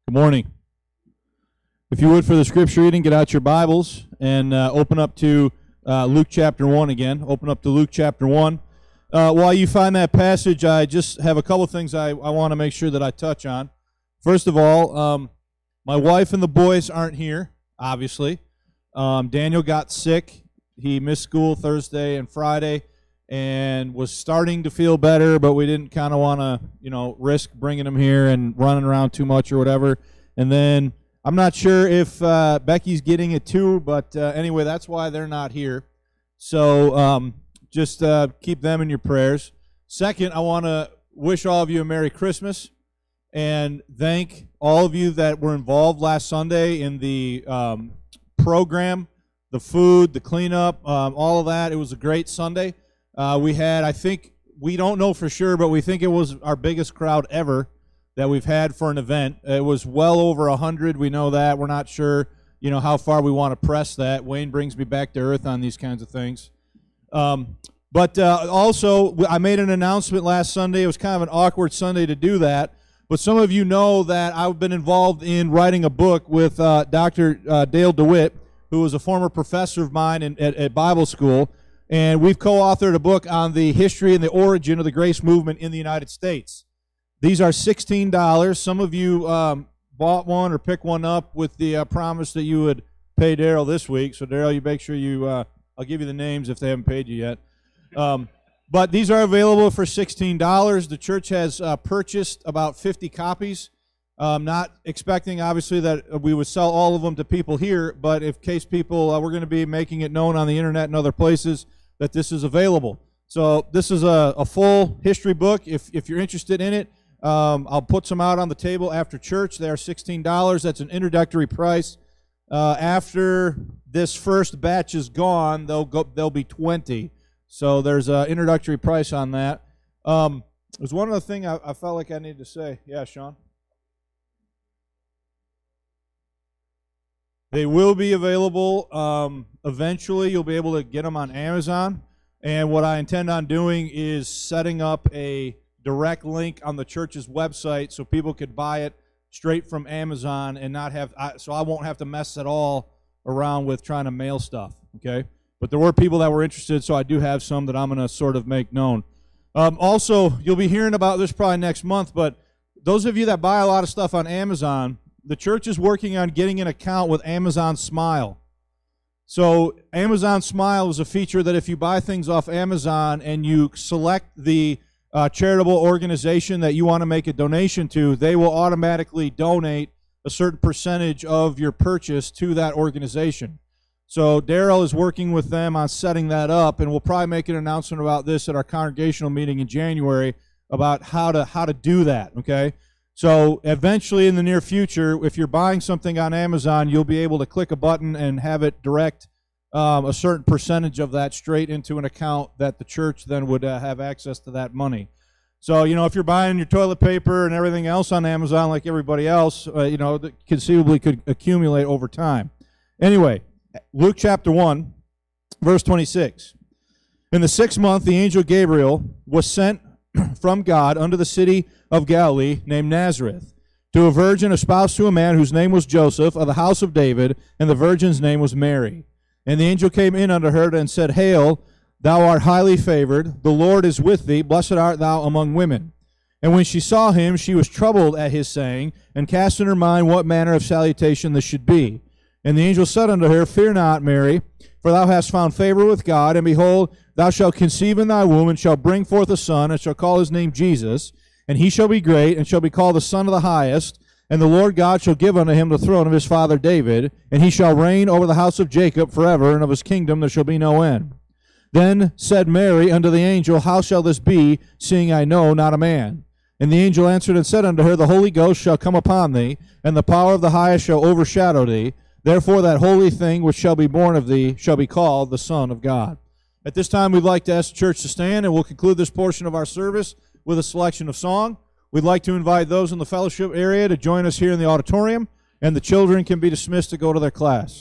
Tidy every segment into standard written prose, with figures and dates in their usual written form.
Good morning. If you would, for the scripture reading, get out your Bibles and open up to Luke chapter 1 again. Open up to Luke chapter 1. While you find that passage, I just have a couple things I want to make sure that I touch on. First of all, my wife and the boys aren't here, obviously. Daniel got sick. He missed school Thursday and Friday and was starting to feel better, but we didn't kind of want to, risk bringing him here and running around too much or whatever. And then I'm not sure if Becky's getting it too, but anyway, that's why they're not here. So just keep them in your prayers. Second, I want to wish all of you a Merry Christmas and thank all of you that were involved last Sunday in the program, the food, the cleanup, all of that. It was a great Sunday. We had, I think, we don't know for sure, but we think it was our biggest crowd ever that we've had for an event. It was well over 100. We know that. We're not sure, how far we want to press that. Wayne brings me back to earth on these kinds of things. But also, I made an announcement last Sunday. It was kind of an awkward Sunday to do that. But some of you know that I've been involved in writing a book with Dr. Dale DeWitt, who was a former professor of mine at Bible school. And we've co-authored a book on the history and the origin of the grace movement in the United States. These are $16. Some of you bought one or picked one up with the promise that you would pay Daryl this week. So, Daryl, you make sure you, I'll give you the names if they haven't paid you yet. But these are available for $16. The church has purchased about 50 copies. Not expecting, obviously, that we would sell all of them to people here, but in case people, we're going to be making it known on the internet and other places that this is available. So this is a full history book. If you're interested in it, I'll put some out on the table after church. They are $16. That's an introductory price. After this first batch is gone, there'll be 20. So there's an introductory price on that. There's one other thing I felt like I needed to say. Yeah, Sean? They will be available eventually. You'll be able to get them on Amazon. And what I intend on doing is setting up a direct link on the church's website so people could buy it straight from Amazon and not have, so I won't have to mess at all around with trying to mail stuff, okay? But there were people that were interested, so I do have some that I'm going to sort of make known. Also, you'll be hearing about this probably next month, but those of you that buy a lot of stuff on Amazon, the church is working on getting an account with Amazon Smile. So Amazon Smile is a feature that if you buy things off Amazon and you select the charitable organization that you want to make a donation to, they will automatically donate a certain percentage of your purchase to that organization. So Daryl is working with them on setting that up, and we'll probably make an announcement about this at our congregational meeting in January about how to do that, okay? So eventually in the near future, if you're buying something on Amazon, you'll be able to click a button and have it direct a certain percentage of that straight into an account that the church then would have access to that money. So, if you're buying your toilet paper and everything else on Amazon like everybody else, that conceivably could accumulate over time. Anyway, Luke chapter 1, verse 26. In the 6th month, the angel Gabriel was sent from God unto the city of Galilee named Nazareth, to a virgin espoused to a man whose name was Joseph, of the house of David, and the virgin's name was Mary. And the angel came in unto her and said, Hail, thou art highly favored, the Lord is with thee, blessed art thou among women. And when she saw him, she was troubled at his saying, and cast in her mind what manner of salutation this should be. And the angel said unto her, Fear not, Mary, for thou hast found favor with God, and behold, thou shalt conceive in thy womb, and shalt bring forth a son, and shalt call his name Jesus. And he shall be great, and shall be called the Son of the Highest. And the Lord God shall give unto him the throne of his father David, and he shall reign over the house of Jacob forever, and of his kingdom there shall be no end. Then said Mary unto the angel, How shall this be, seeing I know not a man? And the angel answered and said unto her, The Holy Ghost shall come upon thee, and the power of the highest shall overshadow thee. Therefore that holy thing which shall be born of thee shall be called the Son of God. At this time, we'd like to ask the church to stand, and we'll conclude this portion of our service with a selection of song. We'd like to invite those in the fellowship area to join us here in the auditorium, and the children can be dismissed to go to their class.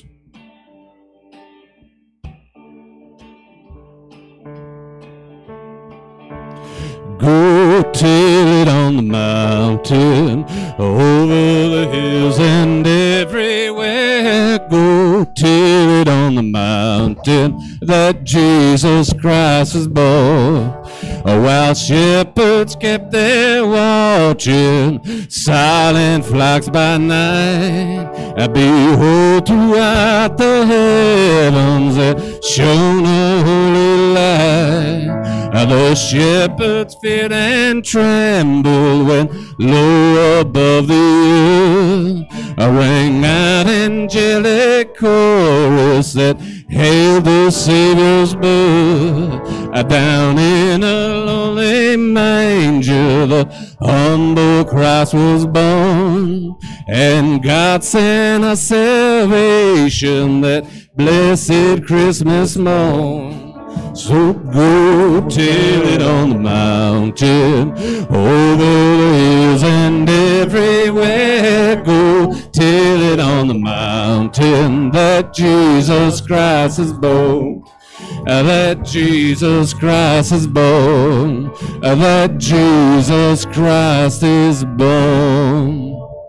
Go Go tell it on the mountain, over the hills and everywhere. Go tell it on the mountain that Jesus Christ is born. While shepherds kept their watching, silent flocks by night, behold, throughout the heavens there shone a holy light. The shepherds feared and trembled when low above the earth rang out angelic chorus that hailed the Savior's birth. Down in a lonely manger the humble Christ was born, and God sent us salvation that blessed Christmas morn. So go tell it on the mountain, over the hills and everywhere. Go tell it on the mountain that Jesus Christ is born. That Jesus Christ is born. That Jesus Christ is born.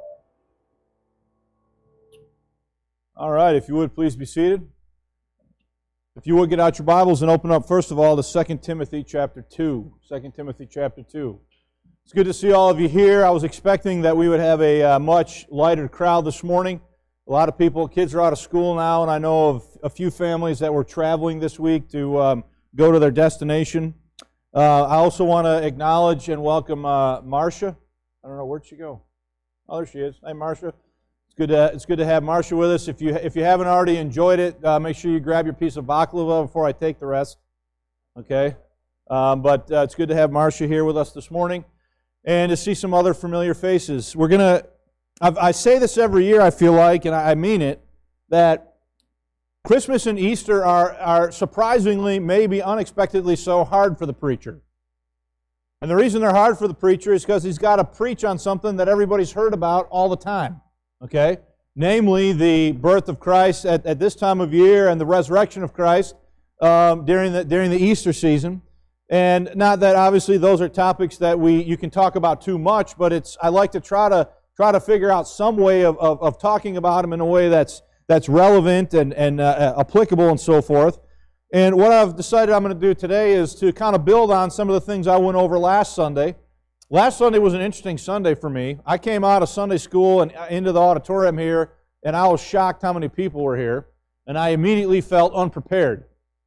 All right, if you would please be seated. If you would get out your Bibles and open up, first of all, to 2 Timothy chapter 2. 2 Timothy chapter 2. It's good to see all of you here. I was expecting that we would have a much lighter crowd this morning. A lot of people, kids are out of school now, and I know of a few families that were traveling this week to go to their destination. I also want to acknowledge and welcome Marcia. I don't know, where'd she go? Oh, there she is. Hey, Marcia. It's good to have Marcia with us. If you haven't already enjoyed it, make sure you grab your piece of baklava before I take the rest. Okay? But it's good to have Marcia here with us this morning, and to see some other familiar faces. I say this every year, I feel like, and I mean it, that Christmas and Easter are surprisingly, maybe unexpectedly so, hard for the preacher. And the reason they're hard for the preacher is because he's got to preach on something that everybody's heard about all the time. Okay? Namely, the birth of Christ at this time of year and the resurrection of Christ during the Easter season. And not that obviously those are topics that you can talk about too much, but I like to try to figure out some way of talking about them in a way that's relevant and applicable and so forth. And what I've decided I'm going to do today is to kind of build on some of the things I went over last Sunday. Last Sunday was an interesting Sunday for me. I came out of Sunday school and into the auditorium here, and I was shocked how many people were here, and I immediately felt unprepared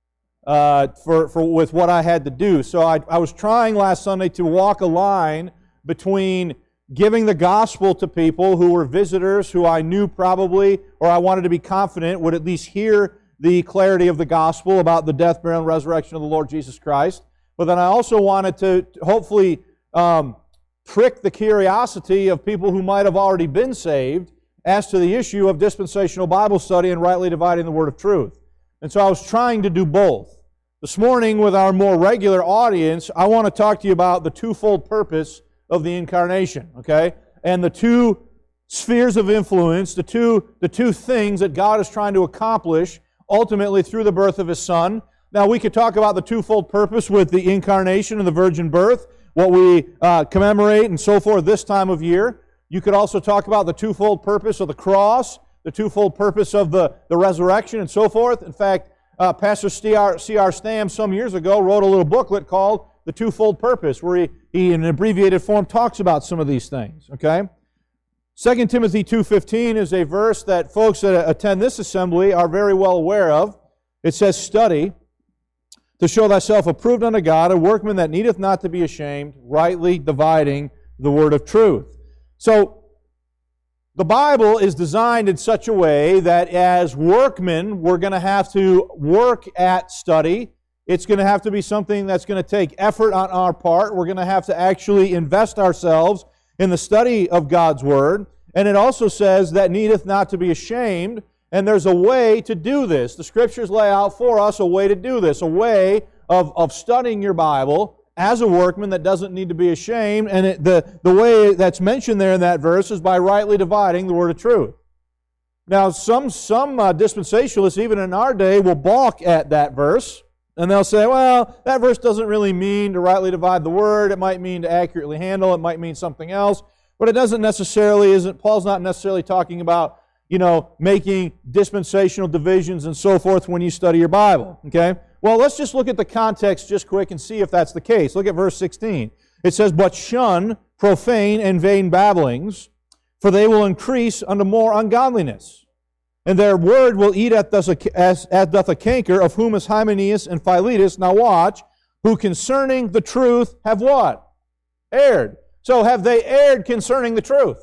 with what I had to do. So I was trying last Sunday to walk a line between giving the gospel to people who were visitors, who I knew probably, or I wanted to be confident, would at least hear the clarity of the gospel about the death, burial, and resurrection of the Lord Jesus Christ. But then I also wanted to hopefully prick the curiosity of people who might have already been saved as to the issue of dispensational Bible study and rightly dividing the word of truth. And so I was trying to do both. This morning, with our more regular audience, I want to talk to you about the twofold purpose of the incarnation, okay? And the two spheres of influence, the two things that God is trying to accomplish ultimately through the birth of His Son. Now, we could talk about the twofold purpose with the incarnation and the virgin birth, what we commemorate and so forth this time of year. You could also talk about the twofold purpose of the cross, the twofold purpose of the resurrection and so forth. In fact, Pastor C.R. Stam some years ago wrote a little booklet called The Twofold Purpose, where he in an abbreviated form talks about some of these things. Okay? 2 Timothy 2:15 is a verse that folks that attend this assembly are very well aware of. It says, "Study to show thyself approved unto God, a workman that needeth not to be ashamed, rightly dividing the word of truth." So, the Bible is designed in such a way that as workmen, we're going to have to work at study. It's going to have to be something that's going to take effort on our part. We're going to have to actually invest ourselves in the study of God's Word. And it also says that needeth not to be ashamed. And there's a way to do this. The Scriptures lay out for us a way to do this, a way of studying your Bible as a workman that doesn't need to be ashamed. And the way that's mentioned there in that verse is by rightly dividing the word of truth. Now, some dispensationalists, even in our day, will balk at that verse And they'll say, well, that verse doesn't really mean to rightly divide the word. It might mean to accurately handle. It might mean something else. But it doesn't necessarily, Paul's not necessarily talking about, making dispensational divisions and so forth when you study your Bible. Okay? Well, let's just look at the context just quick and see if that's the case. Look at verse 16. It says, but shun profane and vain babblings, for they will increase unto more ungodliness. And their word will eat as doth a canker, of whom is Hymenaeus and Philetus. Now watch, who concerning the truth have what? Erred. So have they erred concerning the truth?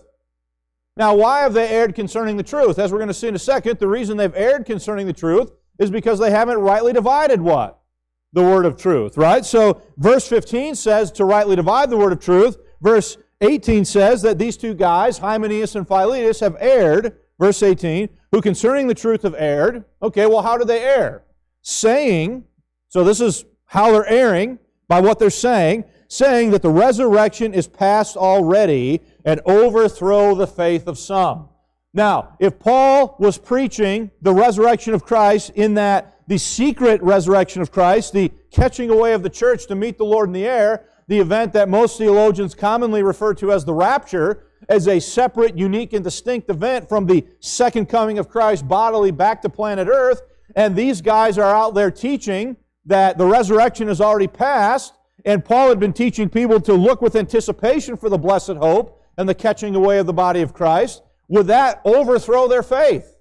Now why have they erred concerning the truth? As we're going to see in a second, the reason they've erred concerning the truth is because they haven't rightly divided what? The word of truth, right? So verse 15 says to rightly divide the word of truth. Verse 18 says that these two guys, Hymenaeus and Philetus, have erred. Verse 18, who concerning the truth have erred. Okay, well, how did they err? Saying, so this is how they're erring, by what they're saying that the resurrection is past already and overthrow the faith of some. Now, if Paul was preaching the resurrection of Christ in that the secret resurrection of Christ, the catching away of the church to meet the Lord in the air, the event that most theologians commonly refer to as the rapture, as a separate, unique, and distinct event from the second coming of Christ bodily back to planet Earth, and these guys are out there teaching that the resurrection is already past, and Paul had been teaching people to look with anticipation for the blessed hope and the catching away of the body of Christ, would that overthrow their faith?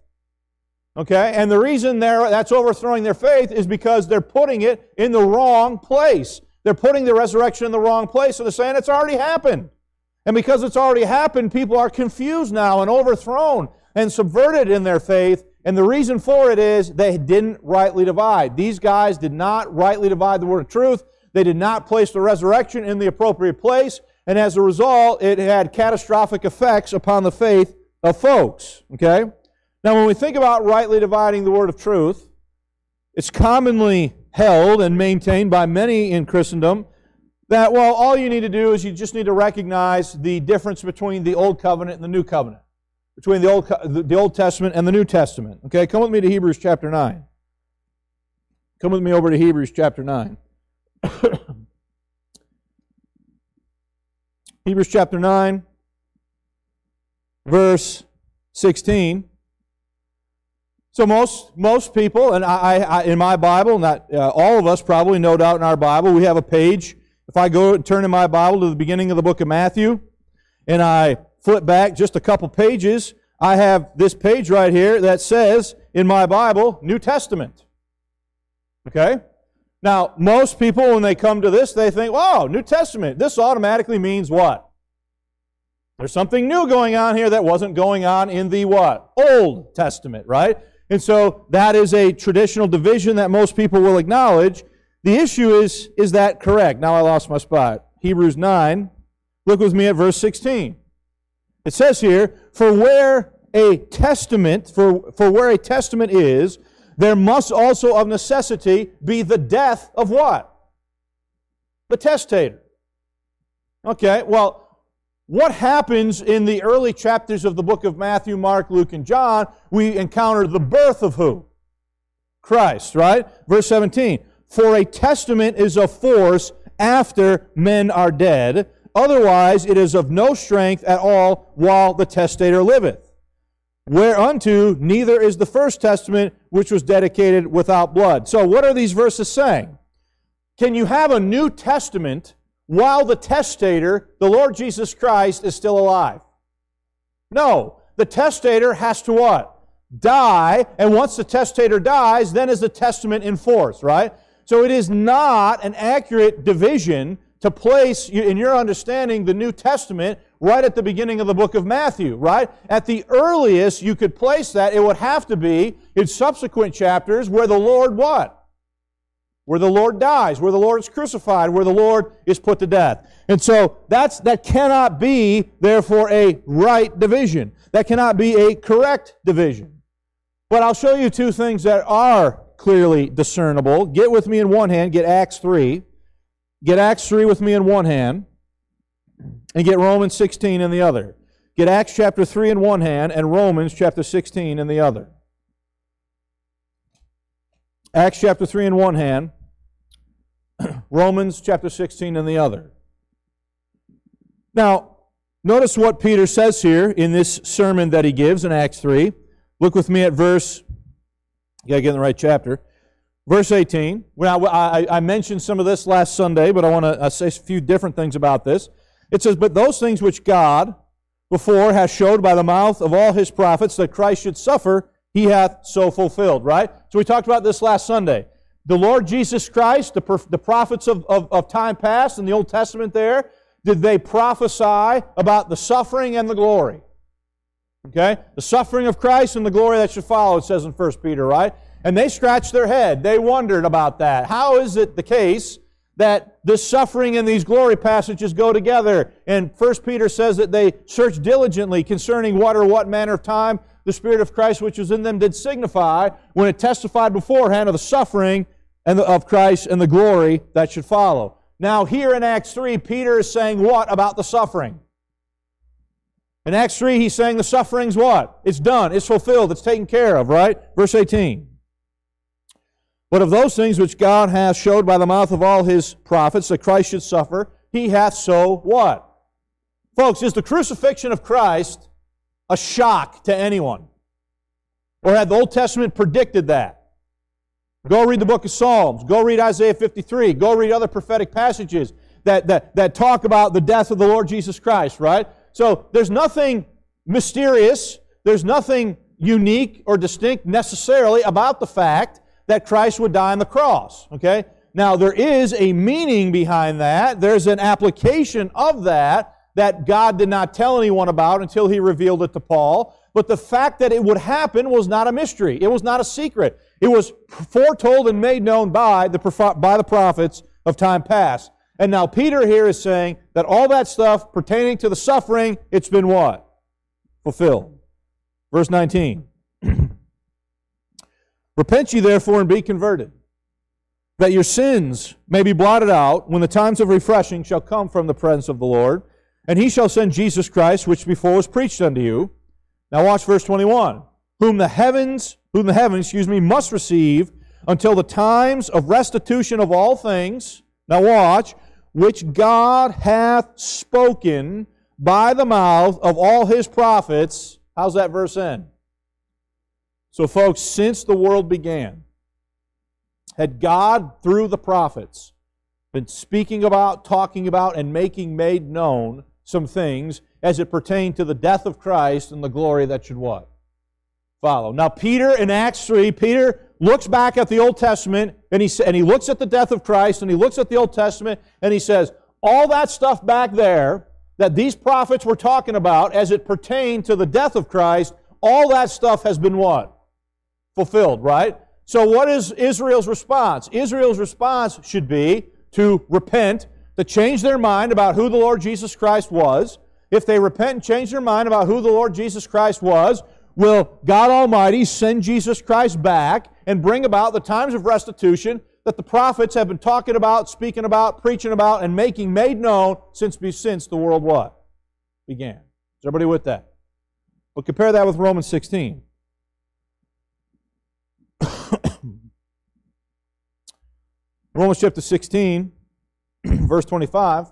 Okay, and the reason that's overthrowing their faith is because they're putting it in the wrong place. They're putting the resurrection in the wrong place, so they're saying it's already happened. And because it's already happened, people are confused now and overthrown and subverted in their faith. And the reason for it is they didn't rightly divide. These guys did not rightly divide the word of truth. They did not place the resurrection in the appropriate place. And as a result, it had catastrophic effects upon the faith of folks. Okay? Now, when we think about rightly dividing the word of truth, it's commonly held and maintained by many in Christendom that, well, all you need to do is you just need to recognize the difference between the Old Covenant and the New Covenant, between the Old Testament and the New Testament. Okay, come with me to Hebrews chapter 9. Come with me over to Hebrews chapter 9. Hebrews chapter 9, verse 16. So most people, and I in my Bible, not all of us probably, no doubt in our Bible, we have a page. If I go and turn in my Bible to the beginning of the book of Matthew, and I flip back just a couple pages, I have this page right here that says, in my Bible, New Testament. Okay? Now, most people, when they come to this, they think, oh, New Testament, this automatically means what? There's something new going on here that wasn't going on in the what? Old Testament, right? And so that is a traditional division that most people will acknowledge. The issue is that correct? Now I lost my spot. Hebrews 9, look with me at verse 16. It says here, for where a testament is, there must also of necessity be the death of what? The testator. Okay, well, what happens in the early chapters of the book of Matthew, Mark, Luke, and John? We encounter the birth of who? Christ, right? Verse 17. For a testament is of force after men are dead. Otherwise it is of no strength at all while the testator liveth. Whereunto neither is the first testament which was dedicated without blood. So what are these verses saying? Can you have a New Testament while the testator, the Lord Jesus Christ, is still alive? No. The testator has to what? Die. And once the testator dies, then is the testament in force, right? So it is not an accurate division to place, in your understanding, the New Testament right at the beginning of the book of Matthew, right? At the earliest you could place that, it would have to be in subsequent chapters where the Lord what? Where the Lord dies, where the Lord is crucified, where the Lord is put to death. And so that cannot be, therefore, a right division. That cannot be a correct division. But I'll show you two things that are clearly discernible. Get with me in one hand, get Acts 3. Get Acts 3 with me in one hand, and get Romans 16 in the other. Get Acts chapter 3 in one hand, and Romans chapter 16 in the other. Acts chapter 3 in one hand, Romans chapter 16 in the other. Now, notice what Peter says here in this sermon that he gives in Acts 3. Look with me at verse, you got to get in the right chapter. Verse 18. Well, I mentioned some of this last Sunday, but I want to say a few different things about this. It says, "But those things which God before hath showed by the mouth of all his prophets that Christ should suffer, he hath so fulfilled," right? So we talked about this last Sunday. The Lord Jesus Christ, the prophets of time past in the Old Testament there, did they prophesy about the suffering and the glory? Okay? The suffering of Christ and the glory that should follow, it says in 1 Peter, right? And they scratched their head. They wondered about that. How is it the case that this suffering and these glory passages go together? And 1 Peter says that they searched diligently concerning what manner of time the Spirit of Christ which was in them did signify, when it testified beforehand of the suffering and of Christ and the glory that should follow. Now here in Acts 3, Peter is saying what about the suffering? In Acts 3, he's saying the suffering's what? It's done, it's fulfilled, it's taken care of, right? Verse 18. "But of those things which God hath showed by the mouth of all his prophets that Christ should suffer, he hath so" what? Folks, is the crucifixion of Christ a shock to anyone? Or had the Old Testament predicted that? Go read the book of Psalms. Go read Isaiah 53. Go read other prophetic passages that talk about the death of the Lord Jesus Christ, right? So there's nothing mysterious, there's nothing unique or distinct necessarily about the fact that Christ would die on the cross, okay? Now, there is a meaning behind that. There's an application of that God did not tell anyone about until He revealed it to Paul. But the fact that it would happen was not a mystery. It was not a secret. It was foretold and made known by the prophets of time past. And now Peter here is saying that all that stuff pertaining to the suffering, it's been what? Fulfilled. Verse 19. "Repent ye therefore and be converted, that your sins may be blotted out when the times of refreshing shall come from the presence of the Lord. And He shall send Jesus Christ, which before was preached unto you." Now watch verse 21. Whom the heavens, must receive until the times of restitution of all things. Now watch. Which God hath spoken by the mouth of all His prophets. How's that verse end? So folks, since the world began, had God, through the prophets, been speaking about, talking about, and making made known some things as it pertained to the death of Christ and the glory that should what? Follow. Now Peter, in Acts 3, Peter looks back at the Old Testament, and he looks at the death of Christ, and he looks at the Old Testament, and he says, all that stuff back there that these prophets were talking about as it pertained to the death of Christ, all that stuff has been what? Fulfilled, right? So what is Israel's response? Israel's response should be to repent, to change their mind about who the Lord Jesus Christ was. If they repent and change their mind about who the Lord Jesus Christ was, will God Almighty send Jesus Christ back and bring about the times of restitution that the prophets have been talking about, speaking about, preaching about, and making made known since the world what? Began. Is everybody with that? Well, compare that with Romans 16. Romans chapter 16, verse 25.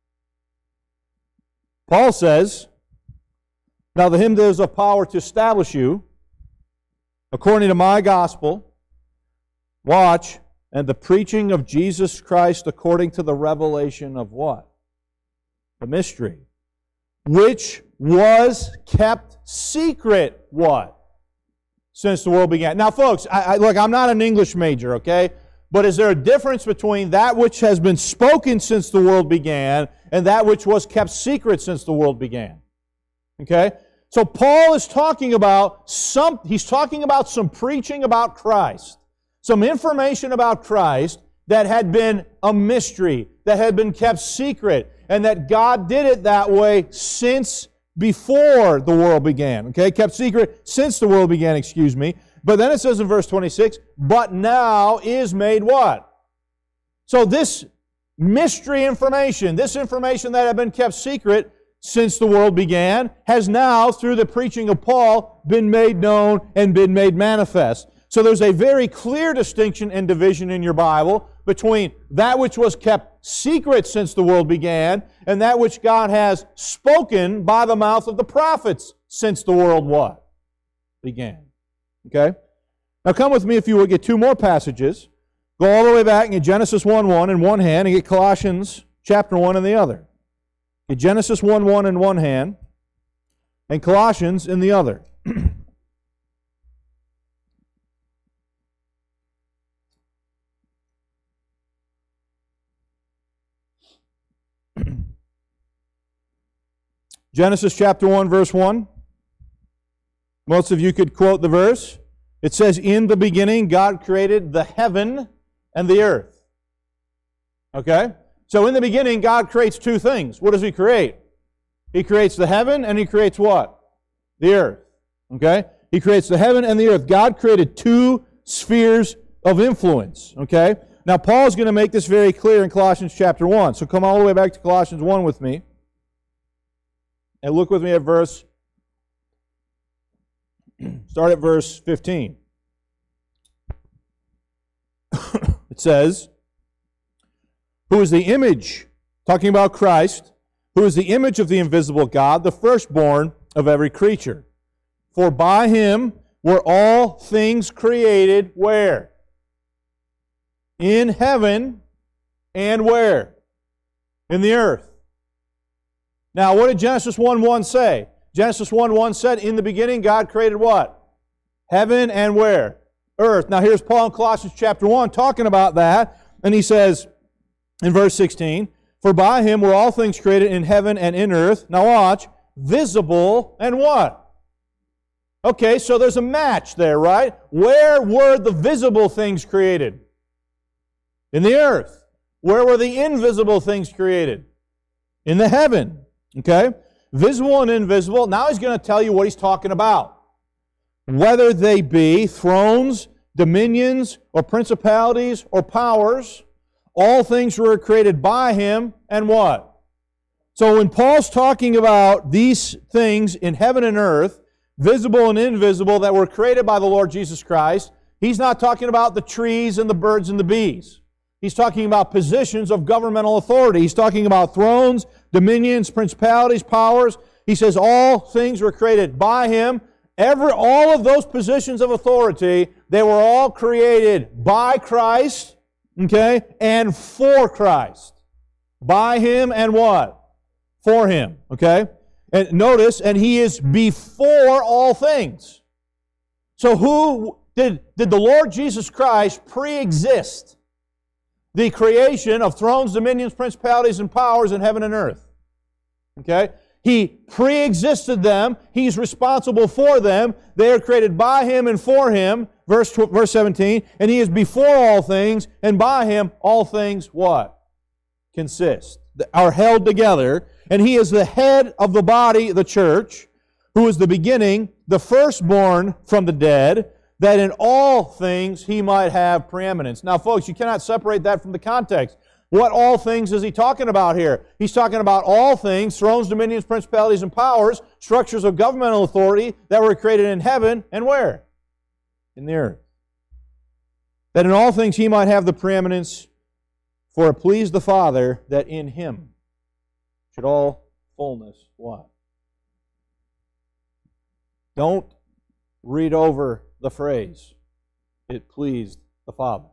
Paul says, "Now to Him that is of power to establish you, according to my gospel," watch, "and the preaching of Jesus Christ according to the revelation of" what? The mystery. "Which was kept secret," what? "Since the world began." Now folks, look, I'm not an English major, okay? But is there a difference between that which has been spoken since the world began and that which was kept secret since the world began? Okay? So Paul is talking about some preaching about Christ, some information about Christ that had been a mystery, that had been kept secret, and that God did it that way since before the world began. Okay? Kept secret since the world began, But then it says in verse 26, "But now is made" what? So this mystery information, this information that had been kept secret since the world began, has now, through the preaching of Paul, been made known and been made manifest. So there's a very clear distinction and division in your Bible between that which was kept secret since the world began and that which God has spoken by the mouth of the prophets since the world what? Began. Okay? Now come with me if you will get two more passages. Go all the way back and get Genesis 1:1 in one hand and get Colossians chapter 1 in the other. Get Genesis 1:1 in one hand and Colossians in the other. Genesis chapter 1, verse 1. Most of you could quote the verse. It says, in the beginning, God created the heaven and the earth. Okay? So in the beginning, God creates two things. What does He create? He creates the heaven and He creates what? The earth. Okay? He creates the heaven and the earth. God created two spheres of influence. Okay? Now, Paul's going to make this very clear in Colossians chapter 1. So come all the way back to Colossians 1 with me. And look with me at start at verse 15. It says, who is the image, talking about Christ, who is the image of the invisible God, the firstborn of every creature. For by Him were all things created, where? In heaven and where? In the earth. Now, what did Genesis 1:1 say? Genesis 1:1 said, in the beginning, God created what? Heaven and where? Earth. Now, here's Paul in Colossians chapter 1 talking about that. And he says in verse 16, for by Him were all things created in heaven and in earth. Now watch, visible and what? Okay, so there's a match there, right? Where were the visible things created? In the earth. Where were the invisible things created? In the heaven. Okay? Visible and invisible. Now he's going to tell you what he's talking about. Whether they be thrones, dominions, or principalities, or powers, all things were created by Him, and what? So when Paul's talking about these things in heaven and earth, visible and invisible, that were created by the Lord Jesus Christ, he's not talking about the trees and the birds and the bees. He's talking about positions of governmental authority. He's talking about thrones, dominions, principalities, powers. He says all things were created by Him. All of those positions of authority, they were all created by Christ, okay, and for Christ. By Him and what? For Him, okay? And notice, and He is before all things. So who did the Lord Jesus Christ pre-exist the creation of thrones, dominions, principalities, and powers in heaven and earth? Okay? He pre-existed them. He's responsible for them. They are created by Him and for Him. Verse 17. And He is before all things, and by Him all things what? Consist. Are held together. And He is the head of the body, the church, who is the beginning, the firstborn from the dead, that in all things He might have preeminence. Now, folks, you cannot separate that from the context. What all things is he talking about here? He's talking about all things, thrones, dominions, principalities, and powers, structures of governmental authority that were created in heaven and where? In the earth. That in all things He might have the preeminence, for it pleased the Father that in Him should all fullness what? Don't read over the phrase, it pleased the Father.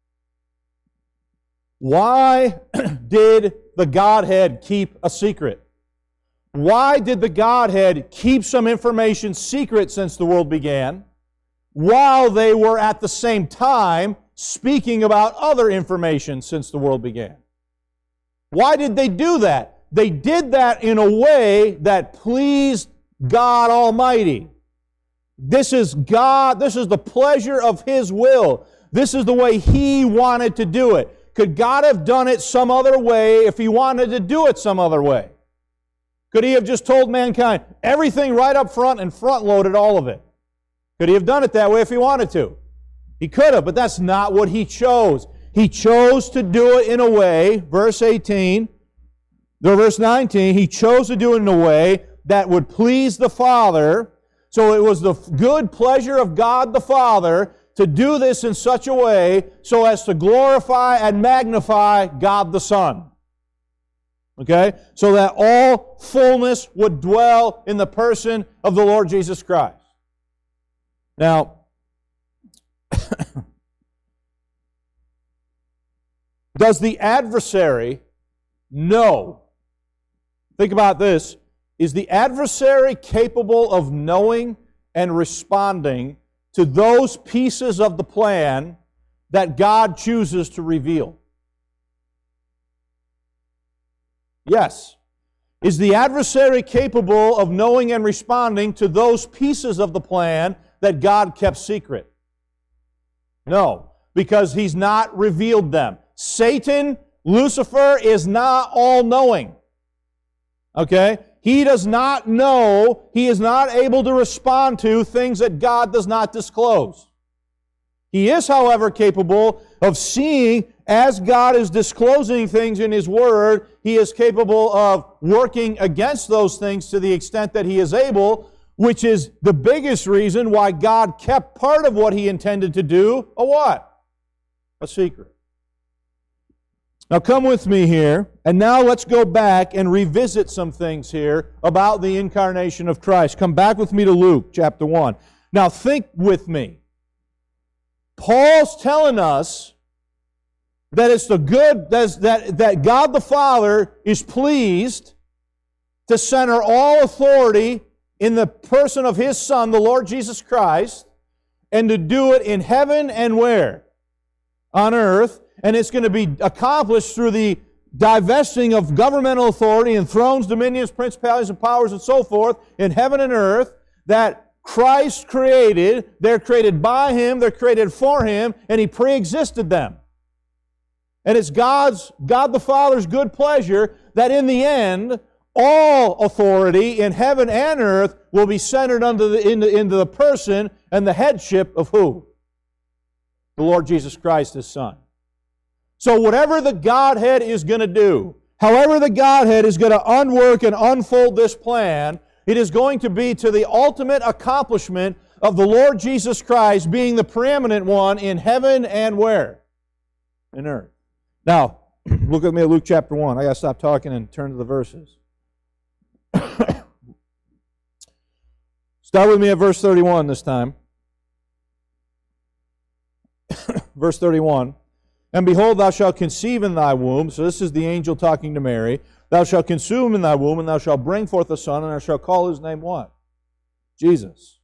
Why did the Godhead keep a secret? Why did the Godhead keep some information secret since the world began, while they were at the same time speaking about other information since the world began? Why did they do that? They did that in a way that pleased God Almighty. This is God, this is the pleasure of His will. This is the way He wanted to do it. Could God have done it some other way if He wanted to do it some other way? Could He have just told mankind everything right up front and front-loaded all of it? Could He have done it that way if He wanted to? He could have, but that's not what He chose. He chose to do it in a way, verse 19, or verse 19, He chose to do it in a way that would please the Father. So it was the good pleasure of God the Father to do this in such a way so as to glorify and magnify God the Son. Okay? So that all fullness would dwell in the person of the Lord Jesus Christ. Now, does the adversary know? Think about this. Is the adversary capable of knowing and responding to those pieces of the plan that God chooses to reveal? Yes. Is the adversary capable of knowing and responding to those pieces of the plan that God kept secret? No, because he's not revealed them. Satan, Lucifer, is not all-knowing. Okay? He does not know, he is not able to respond to things that God does not disclose. He is, however, capable of seeing, as God is disclosing things in His Word, He is capable of working against those things to the extent that He is able, which is the biggest reason why God kept part of what He intended to do, a what? A secret. Now come with me here, and now let's go back and revisit some things here about the incarnation of Christ. Come back with me to Luke chapter 1. Now think with me. Paul's telling us that it's the good, that God the Father is pleased to center all authority in the person of His Son, the Lord Jesus Christ, and to do it in heaven and where? On earth. And it's going to be accomplished through the divesting of governmental authority and thrones, dominions, principalities, and powers, and so forth in heaven and earth that Christ created. They're created by Him, they're created for Him, and He pre-existed them. And it's God the Father's good pleasure that in the end, all authority in heaven and earth will be centered into the person and the headship of who? The Lord Jesus Christ, His Son. So whatever the Godhead is going to do, however the Godhead is going to unwork and unfold this plan, it is going to be to the ultimate accomplishment of the Lord Jesus Christ being the preeminent one in heaven and where? In earth. Now, look at me at Luke chapter 1. I got to stop talking and turn to the verses. Start with me at verse 31 this time. Verse 31. And behold, thou shalt conceive in thy womb. So this is the angel talking to Mary. Thou shalt consume in thy womb, and thou shalt bring forth a son, and thou shalt call his name what? Jesus.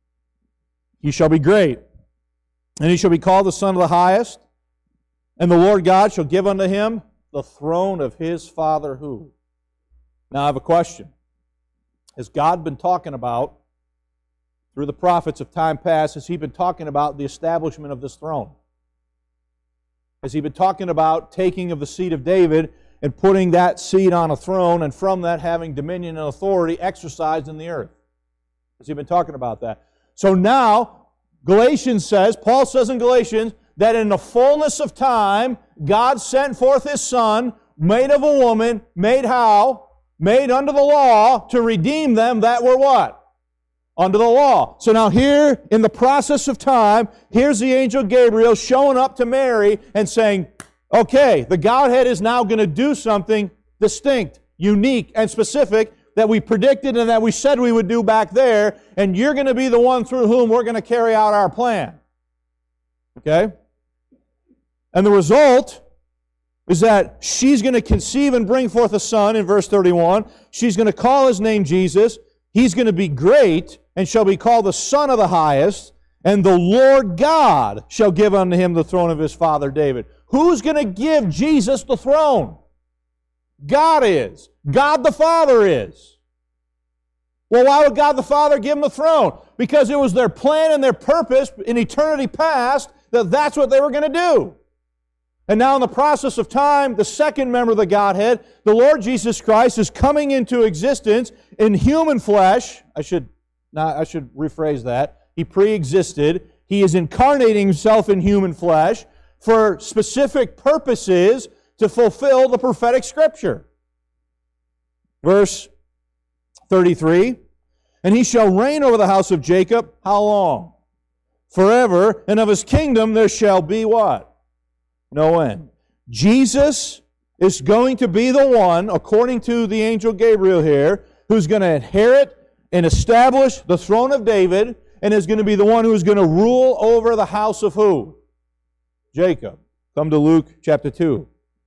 He shall be great, and he shall be called the Son of the Highest. And the Lord God shall give unto him the throne of his father who? Now I have a question. Has God been talking about, through the prophets of time past, has He been talking about the establishment of this throne? Has He been talking about taking of the seed of David and putting that seed on a throne, and from that having dominion and authority exercised in the earth? Has He been talking about that? So now, Galatians says, Paul says in Galatians, that in the fullness of time, God sent forth His Son, made of a woman, made how? Made under the law, to redeem them that were what? Under the law. So now here, in the process of time, here's the angel Gabriel showing up to Mary and saying, okay, the Godhead is now going to do something distinct, unique, and specific that we predicted and that we said we would do back there, and you're going to be the one through whom we're going to carry out our plan. Okay? And the result is that she's going to conceive and bring forth a son in verse 31. She's going to call His name Jesus. He's going to be great and shall be called the Son of the Highest, and the Lord God shall give unto Him the throne of His father David. Who's going to give Jesus the throne? God is. God the Father is. Well, why would God the Father give Him the throne? Because it was their plan and their purpose in eternity past that that's what they were going to do. And now in the process of time, the second member of the Godhead, the Lord Jesus Christ, is coming into existence in human flesh. I should rephrase that. He pre-existed. He is incarnating Himself in human flesh for specific purposes to fulfill the prophetic Scripture. Verse 33, and He shall reign over the house of Jacob, how long? forever, and of his kingdom there shall be what? No end. Jesus is going to be the one, according to the angel Gabriel here, who's going to inherit and establish the throne of David, and is going to be the one who's going to rule over the house of who? Jacob. Come to Luke chapter 2.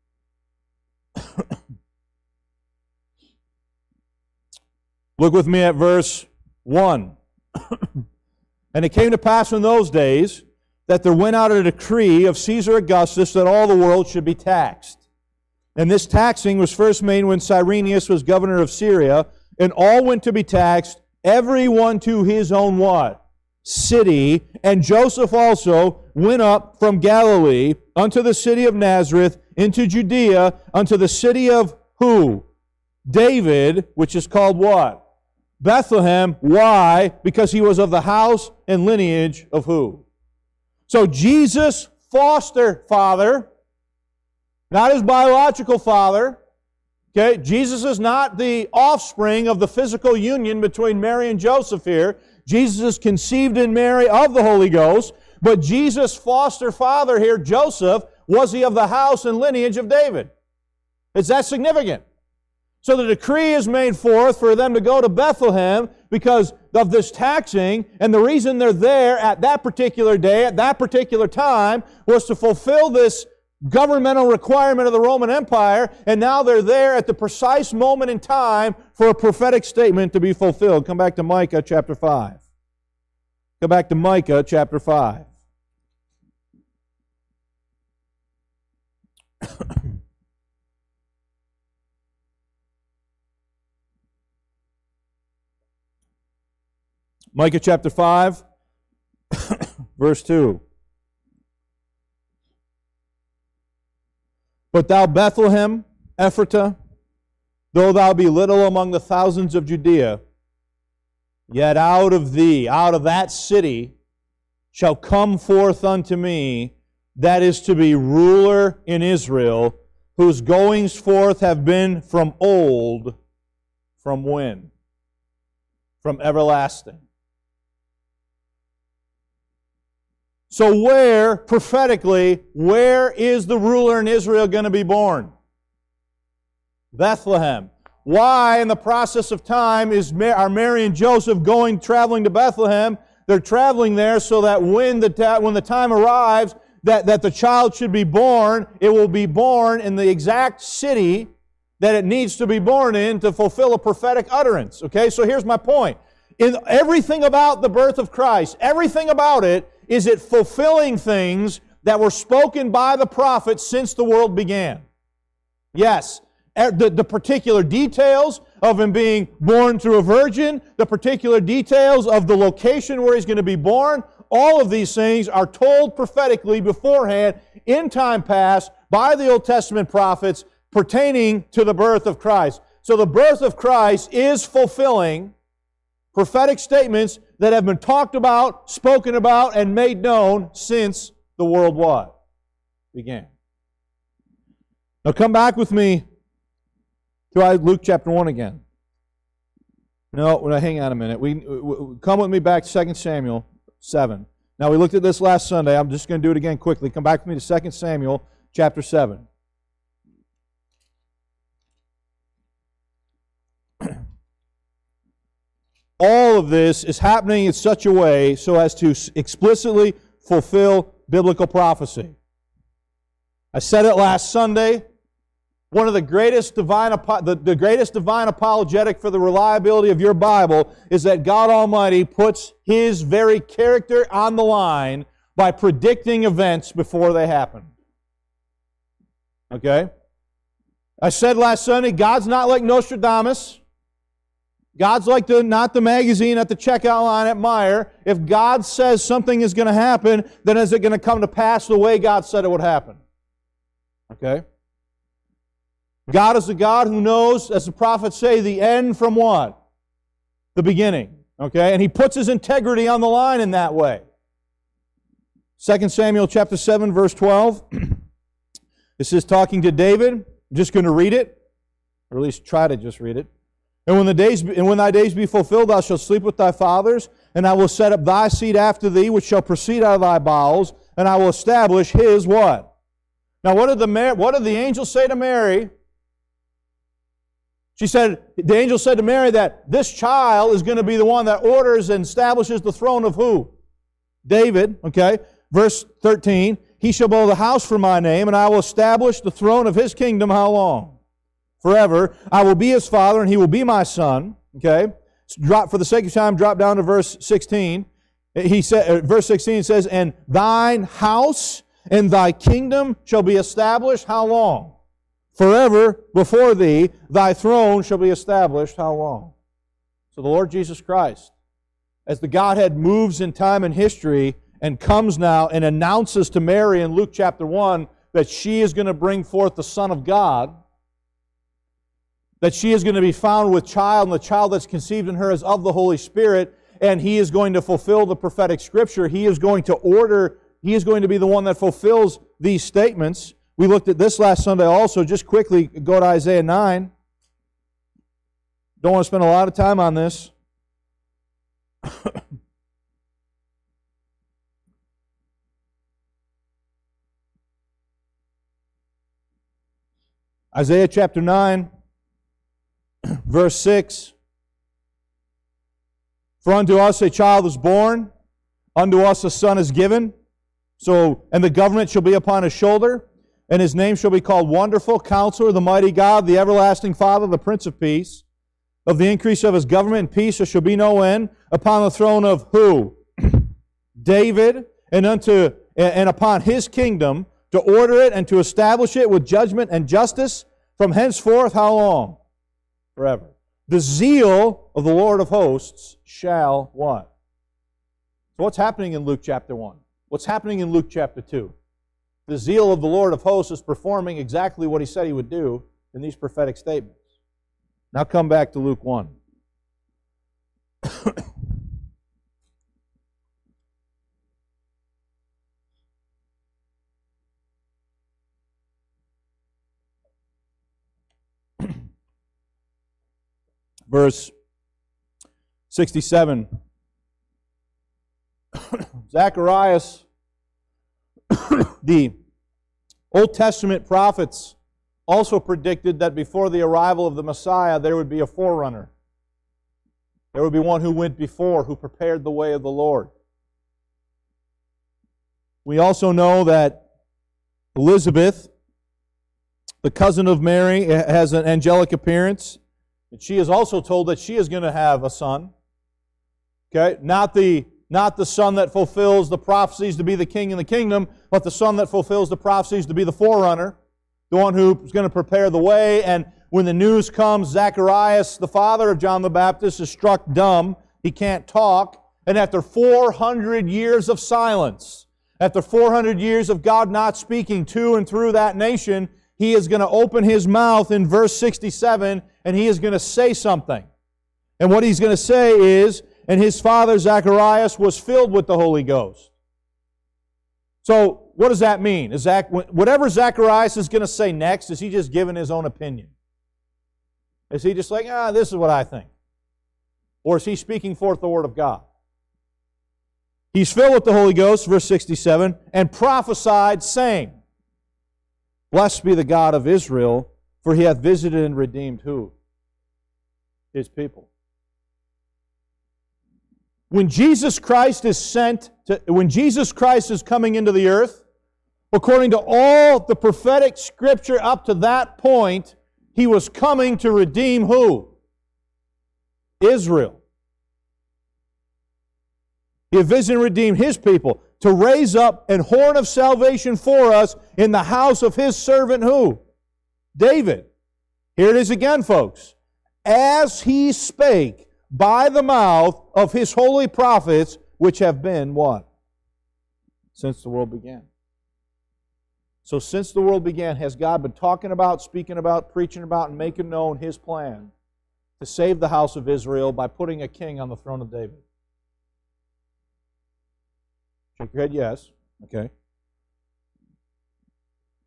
Look with me at verse 1. And it came to pass in those days that there went out a decree of Caesar Augustus that all the world should be taxed. And this taxing was first made when Cyrenius was governor of Syria, and all went to be taxed, every one to his own what? City. And Joseph also went up from Galilee unto the city of Nazareth into Judea, unto the city of who? David, which is called what? Bethlehem. Why? Because he was of the house and lineage of who? So Jesus' foster father, not his biological father. Okay, Jesus is not the offspring of the physical union between Mary and Joseph here. Jesus is conceived in Mary of the Holy Ghost, but Jesus' foster father here, Joseph, was he of the house and lineage of David? Is that significant? So the decree is made forth for them to go to Bethlehem because of this taxing, and the reason they're there at that particular day, at that particular time, was to fulfill this governmental requirement of the Roman Empire, and now they're there at the precise moment in time for a prophetic statement to be fulfilled. Come back to Micah chapter 5. Come back to Micah chapter 5. Micah chapter 5, verse 2. But thou Bethlehem, Ephratah, though thou be little among the thousands of Judea, yet out of thee, out of that city, shall come forth unto me, that is to be ruler in Israel, whose goings forth have been from old, from when? From everlasting. So where, prophetically, where is the ruler in Israel going to be born? Bethlehem. Why, in the process of time, are Mary and Joseph traveling to Bethlehem? They're traveling there so that when the time arrives that the child should be born, it will be born in the exact city that it needs to be born in to fulfill a prophetic utterance. Okay, so here's my point. In everything about the birth of Christ, everything about it, is it fulfilling things that were spoken by the prophets since the world began? Yes. The particular details of him being born through a virgin, the particular details of the location where he's going to be born, all of these things are told prophetically beforehand in time past by the Old Testament prophets pertaining to the birth of Christ. So the birth of Christ is fulfilling prophetic statements that have been talked about, spoken about, and made known since the world what? Began. Now come back with me to Luke chapter 1 again. No, hang on a minute. Come with me back to 2 Samuel 7. Now we looked at this last Sunday. I'm just going to do it again quickly. Come back with me to 2 Samuel chapter 7. All of this is happening in such a way so as to explicitly fulfill biblical prophecy. I said it last Sunday. One of the greatest divine apologetic for the reliability of your Bible is that God Almighty puts His very character on the line by predicting events before they happen. Okay? I said last Sunday, God's not like Nostradamus. God's like not the magazine at the checkout line at Meijer. If God says something is going to happen, then is it going to come to pass the way God said it would happen? Okay? God is the God who knows, as the prophets say, the end from what? The beginning. Okay? And He puts His integrity on the line in that way. 2 Samuel chapter 7, verse 12. This is talking to David. I'm just going to read it, or at least try to just read it. And when thy days be fulfilled, thou shalt sleep with thy fathers, and I will set up thy seed after thee, which shall proceed out of thy bowels, and I will establish his what? Now, what did the angel say to Mary? The angel said to Mary that this child is going to be the one that orders and establishes the throne of who? David, okay? Verse 13, he shall build a house for my name, and I will establish the throne of his kingdom how long? Forever. I will be his father, and he will be my son, okay? For the sake of time, drop down to verse 16. Verse 16 says, and thine house and thy kingdom shall be established how long? Forever before thee, thy throne shall be established how long? So the Lord Jesus Christ, as the Godhead moves in time and history and comes now and announces to Mary in Luke chapter 1 that she is going to bring forth the Son of God, that she is going to be found with child, and the child that's conceived in her is of the Holy Spirit, and He is going to fulfill the prophetic Scripture. He is going to be the one that fulfills these statements. We looked at this last Sunday also. Just quickly go to Isaiah 9. Don't want to spend a lot of time on this. Isaiah chapter 9, verse 6. For unto us a child is born, unto us a son is given, and the government shall be upon his shoulder, and his name shall be called Wonderful, Counselor, the Mighty God, the Everlasting Father, the Prince of Peace. Of the increase of his government and peace there shall be no end, upon the throne of who? David, and upon his kingdom, to order it and to establish it with judgment and justice from henceforth how long? Forever. The zeal of the Lord of hosts shall what? So what's happening in Luke chapter 1? What's happening in Luke chapter 2? The zeal of the Lord of hosts is performing exactly what He said He would do in these prophetic statements. Now come back to Luke 1. Verse 67. Zacharias, the Old Testament prophets also predicted that before the arrival of the Messiah, there would be a forerunner. There would be one who went before, who prepared the way of the Lord. We also know that Elizabeth, the cousin of Mary, has an angelic appearance. And she is also told that she is going to have a son. Okay? Not the son that fulfills the prophecies to be the king in the kingdom, but the son that fulfills the prophecies to be the forerunner, the one who is going to prepare the way. And when the news comes, Zacharias, the father of John the Baptist, is struck dumb. He can't talk. And after 400 years of silence, after 400 years of God not speaking to and through that nation, He is going to open His mouth in verse 67, and He is going to say something. And what He's going to say is, and his father Zacharias was filled with the Holy Ghost. So, what does that mean? Whatever Zacharias is going to say next, is he just giving his own opinion? Is he just like, this is what I think? Or is he speaking forth the Word of God? He's filled with the Holy Ghost, verse 67, and prophesied, saying, Blessed be the God of Israel, for He hath visited and redeemed who? His people. When Jesus Christ is when Jesus Christ is coming into the earth, according to all the prophetic Scripture up to that point, He was coming to redeem who? Israel. He had visited and redeemed His people, to raise up an horn of salvation for us in the house of His servant who? David. Here it is again, folks. As He spake by the mouth of His holy prophets, which have been what? Since the world began. So since the world began, has God been talking about, speaking about, preaching about, and making known His plan to save the house of Israel by putting a king on the throne of David? Shake your head, yes. Okay.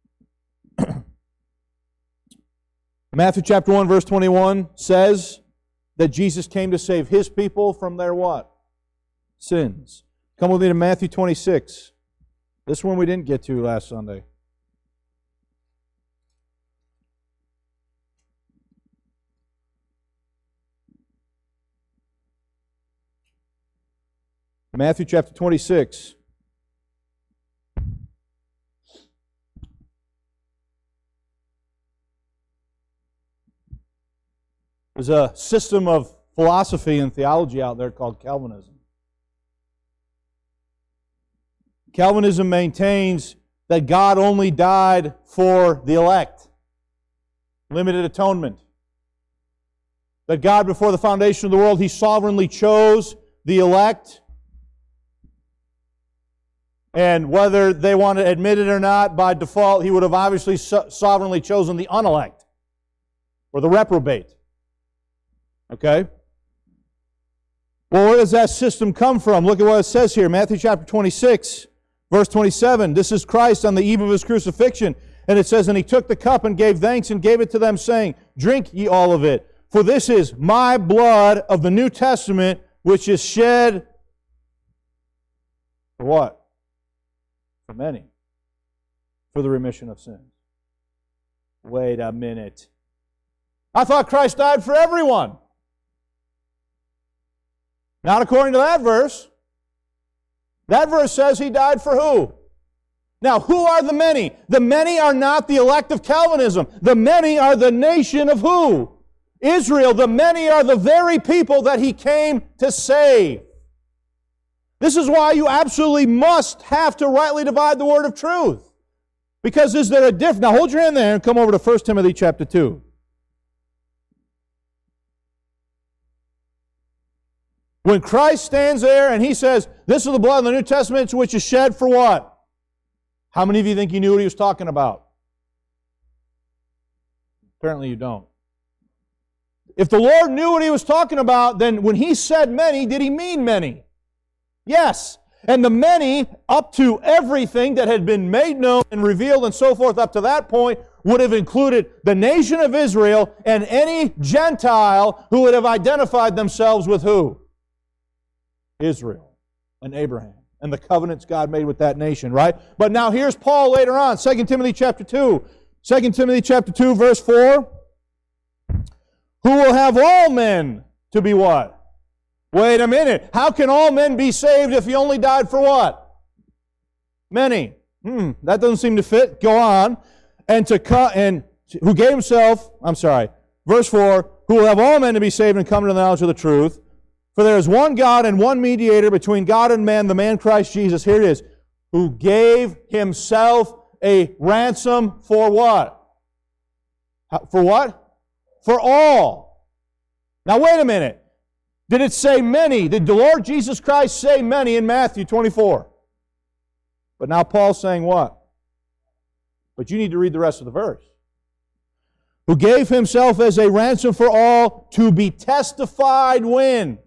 Matthew chapter 1, verse 21 says, that Jesus came to save His people from their what? Sins. Come with me to Matthew 26. This one we didn't get to last Sunday. Matthew chapter 26. There's a system of philosophy and theology out there called Calvinism. Calvinism maintains that God only died for the elect. Limited atonement. That God, before the foundation of the world, He sovereignly chose the elect. And whether they want to admit it or not, by default, He would have obviously sovereignly chosen the unelect or the reprobate. Okay? Well, where does that system come from? Look at what it says here. Matthew chapter 26, verse 27. This is Christ on the eve of His crucifixion. And it says, "And He took the cup and gave thanks and gave it to them, saying, Drink ye all of it, for this is my blood of the New Testament, which is shed..." For what? For many. For the remission of sins. Wait a minute. I thought Christ died for everyone. Not according to that verse. That verse says He died for who? Now, who are the many? The many are not the elect of Calvinism. The many are the nation of who? Israel. The many are the very people that He came to save. This is why you absolutely must have to rightly divide the word of truth. Because is there a difference? Now hold your hand there and come over to 1 Timothy chapter 2. When Christ stands there and He says, "This is the blood of the New Testament which is shed for what?" How many of you think He knew what He was talking about? Apparently you don't. If the Lord knew what He was talking about, then when He said many, did He mean many? Yes. And the many, up to everything that had been made known and revealed and so forth up to that point, would have included the nation of Israel and any Gentile who would have identified themselves with who? Israel and Abraham and the covenants God made with that nation, right? But now here's Paul later on, 2 Timothy chapter 2. 2 Timothy chapter 2, verse 4. Who will have all men to be what? Wait a minute. How can all men be saved if He only died for what? Many. That doesn't seem to fit. Go on. And who gave Himself, verse 4, who will have all men to be saved and come to the knowledge of the truth. For there is one God and one mediator between God and man, the man Christ Jesus. Here it is. Who gave Himself a ransom for what? For what? For all. Now wait a minute. Did it say many? Did the Lord Jesus Christ say many in Matthew 24? But now Paul's saying what? But you need to read the rest of the verse. Who gave Himself as a ransom for all to be testified when?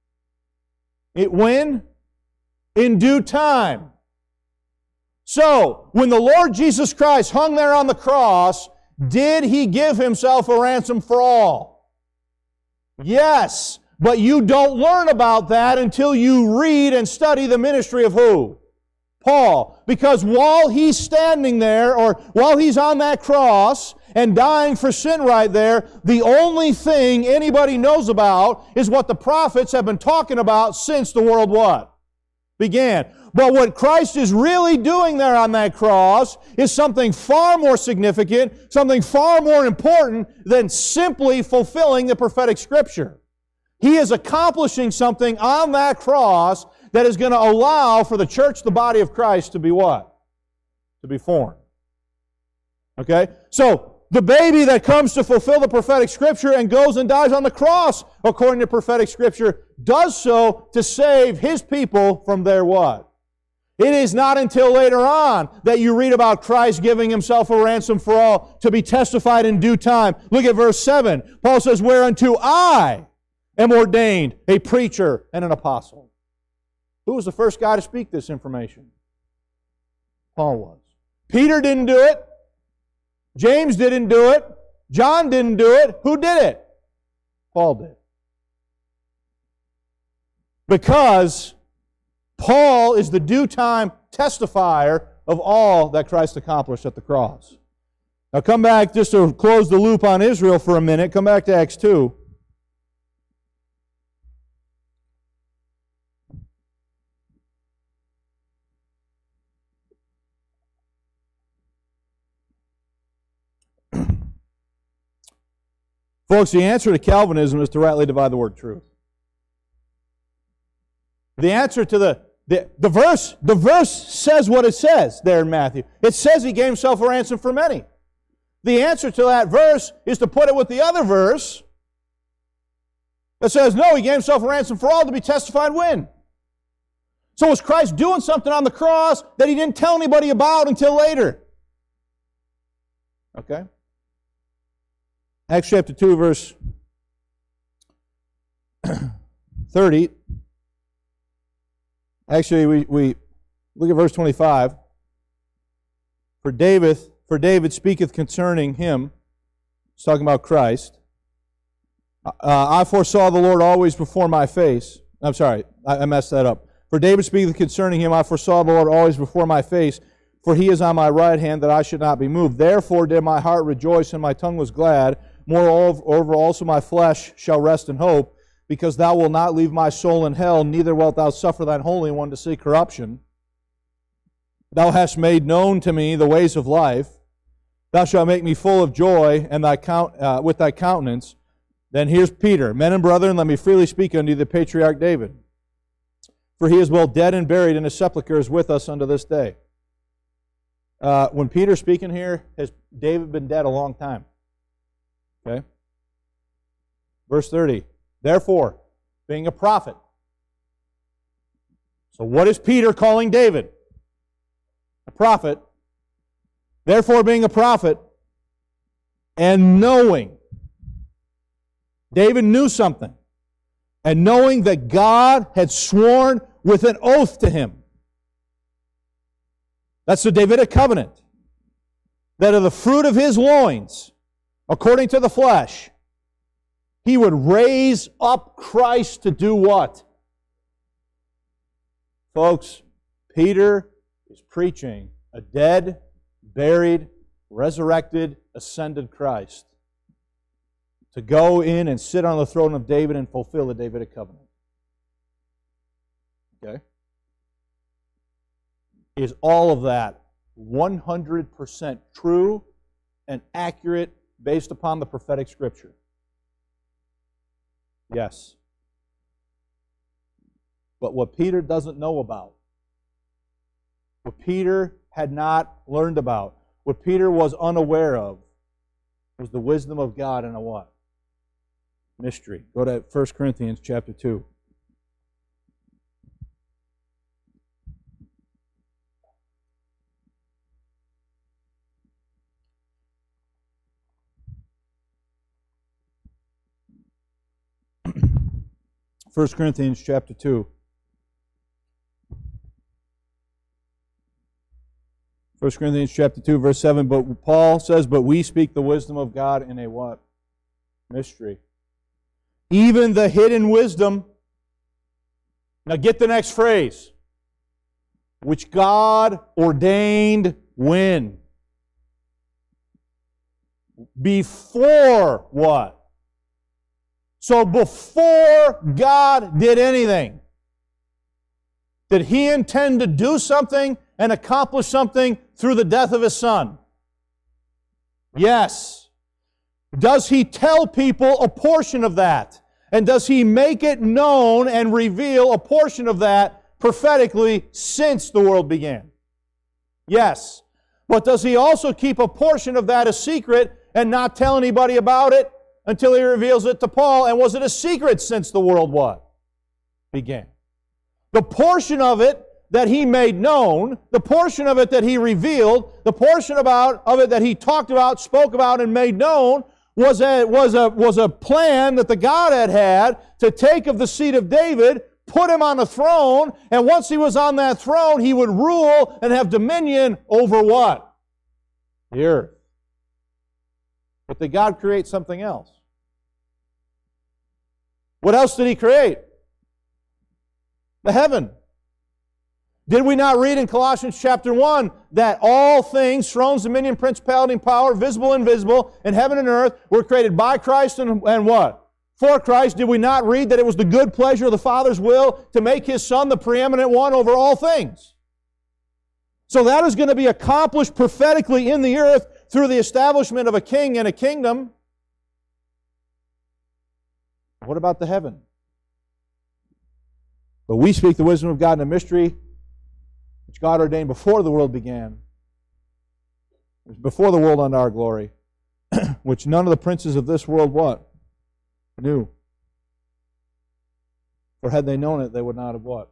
When? In due time. So, when the Lord Jesus Christ hung there on the cross, did He give Himself a ransom for all? Yes. But you don't learn about that until you read and study the ministry of who? Paul. Because while He's standing there, or while He's on that cross and dying for sin right there, the only thing anybody knows about is what the prophets have been talking about since the world what? Began. But what Christ is really doing there on that cross is something far more significant, something far more important than simply fulfilling the prophetic Scripture. He is accomplishing something on that cross that is going to allow for the church, the body of Christ, to be what? To be formed. Okay? So, the baby that comes to fulfill the prophetic Scripture and goes and dies on the cross, according to prophetic Scripture, does so to save His people from their what? It is not until later on that you read about Christ giving Himself a ransom for all to be testified in due time. Look at verse 7. Paul says, "Whereunto I am ordained a preacher and an apostle." Who was the first guy to speak this information? Paul was. Peter didn't do it. James didn't do it. John didn't do it. Who did it? Paul did. Because Paul is the due time testifier of all that Christ accomplished at the cross. Now come back, just to close the loop on Israel for a minute, come back to Acts 2. Folks, the answer to Calvinism is to rightly divide the word truth. The answer to the verse says what it says there in Matthew. It says He gave Himself a ransom for many. The answer to that verse is to put it with the other verse that says, no, He gave Himself a ransom for all to be testified when. So was Christ doing something on the cross that He didn't tell anybody about until later? Okay? Acts chapter 2, verse 30. Actually, we look at verse 25. For David speaketh concerning Him. He's talking about Christ. I foresaw the Lord always before my face. I'm sorry, I messed that up. For David speaketh concerning Him, I foresaw the Lord always before my face. For He is on my right hand, that I should not be moved. Therefore did my heart rejoice, and my tongue was glad. Moreover also my flesh shall rest in hope, because Thou wilt not leave my soul in hell, neither wilt Thou suffer Thine Holy One to see corruption. Thou hast made known to me the ways of life. Thou shalt make me full of joy and with Thy countenance. Then here's Peter. Men and brethren, let me freely speak unto you the patriarch David. For he is both dead and buried, and his sepulchre is with us unto this day. When Peter's speaking here, has David been dead a long time? Okay. Verse 30. Therefore, being a prophet. So what is Peter calling David? A prophet. Therefore, being a prophet, and knowing. David knew something. And knowing that God had sworn with an oath to him. That's the Davidic covenant. That of the fruit of his loins, according to the flesh, He would raise up Christ to do what? Folks, Peter is preaching a dead, buried, resurrected, ascended Christ to go in and sit on the throne of David and fulfill the Davidic covenant. Okay? Is all of that 100% true and accurate based upon the prophetic Scripture? Yes. But what Peter doesn't know about, what Peter had not learned about, what Peter was unaware of, was the wisdom of God in a what? Mystery. Go to 1 Corinthians chapter 2. First Corinthians chapter 2. 1 Corinthians chapter 2, verse 7. But Paul says, but we speak the wisdom of God in a what? Mystery. Even the hidden wisdom. Now get the next phrase. Which God ordained when? Before what? So before God did anything, did He intend to do something and accomplish something through the death of His Son? Yes. Does He tell people a portion of that? And does He make it known and reveal a portion of that prophetically since the world began? Yes. But does He also keep a portion of that a secret and not tell anybody about it until He reveals it to Paul? And was it a secret since the world what? Began. The portion of it that He made known, the portion of it that He revealed, the portion of it that He talked about, spoke about, and made known was a plan that the God had to take of the seed of David, put Him on a throne, and once He was on that throne, He would rule and have dominion over what? The earth. But did God create something else? What else did He create? The heaven. Did we not read in Colossians chapter 1 that all things, thrones, dominion, principality, and power, visible and invisible, in heaven and earth, were created by Christ and what? For Christ. Did we not read that it was the good pleasure of the Father's will to make His Son the preeminent one over all things? So that is going to be accomplished prophetically in the earth through the establishment of a king and a kingdom. What about the heaven? But we speak the wisdom of God in a mystery which God ordained before the world began, before the world unto our glory, which none of the princes of this world what? Knew. For had they known it, they would not have what?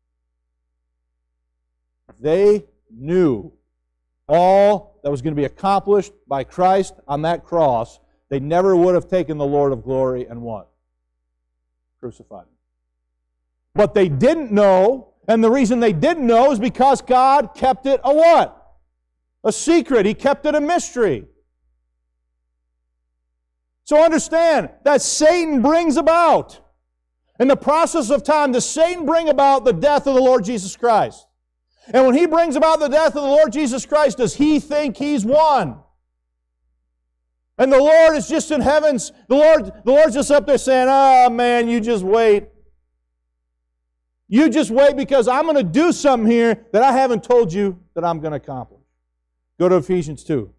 They knew all that was going to be accomplished by Christ on that cross. They never would have taken the Lord of glory and what? Crucified Him. But they didn't know. And the reason they didn't know is because God kept it a what? A secret. He kept it a mystery. So understand that Satan brings about, in the process of time, does Satan bring about the death of the Lord Jesus Christ? And when he brings about the death of the Lord Jesus Christ, does he think he's won? And the Lord is just in heavens. The Lord's just up there saying, "Oh man, you just wait. You just wait because I'm going to do something here that I haven't told you that I'm going to accomplish." Go to Ephesians 2.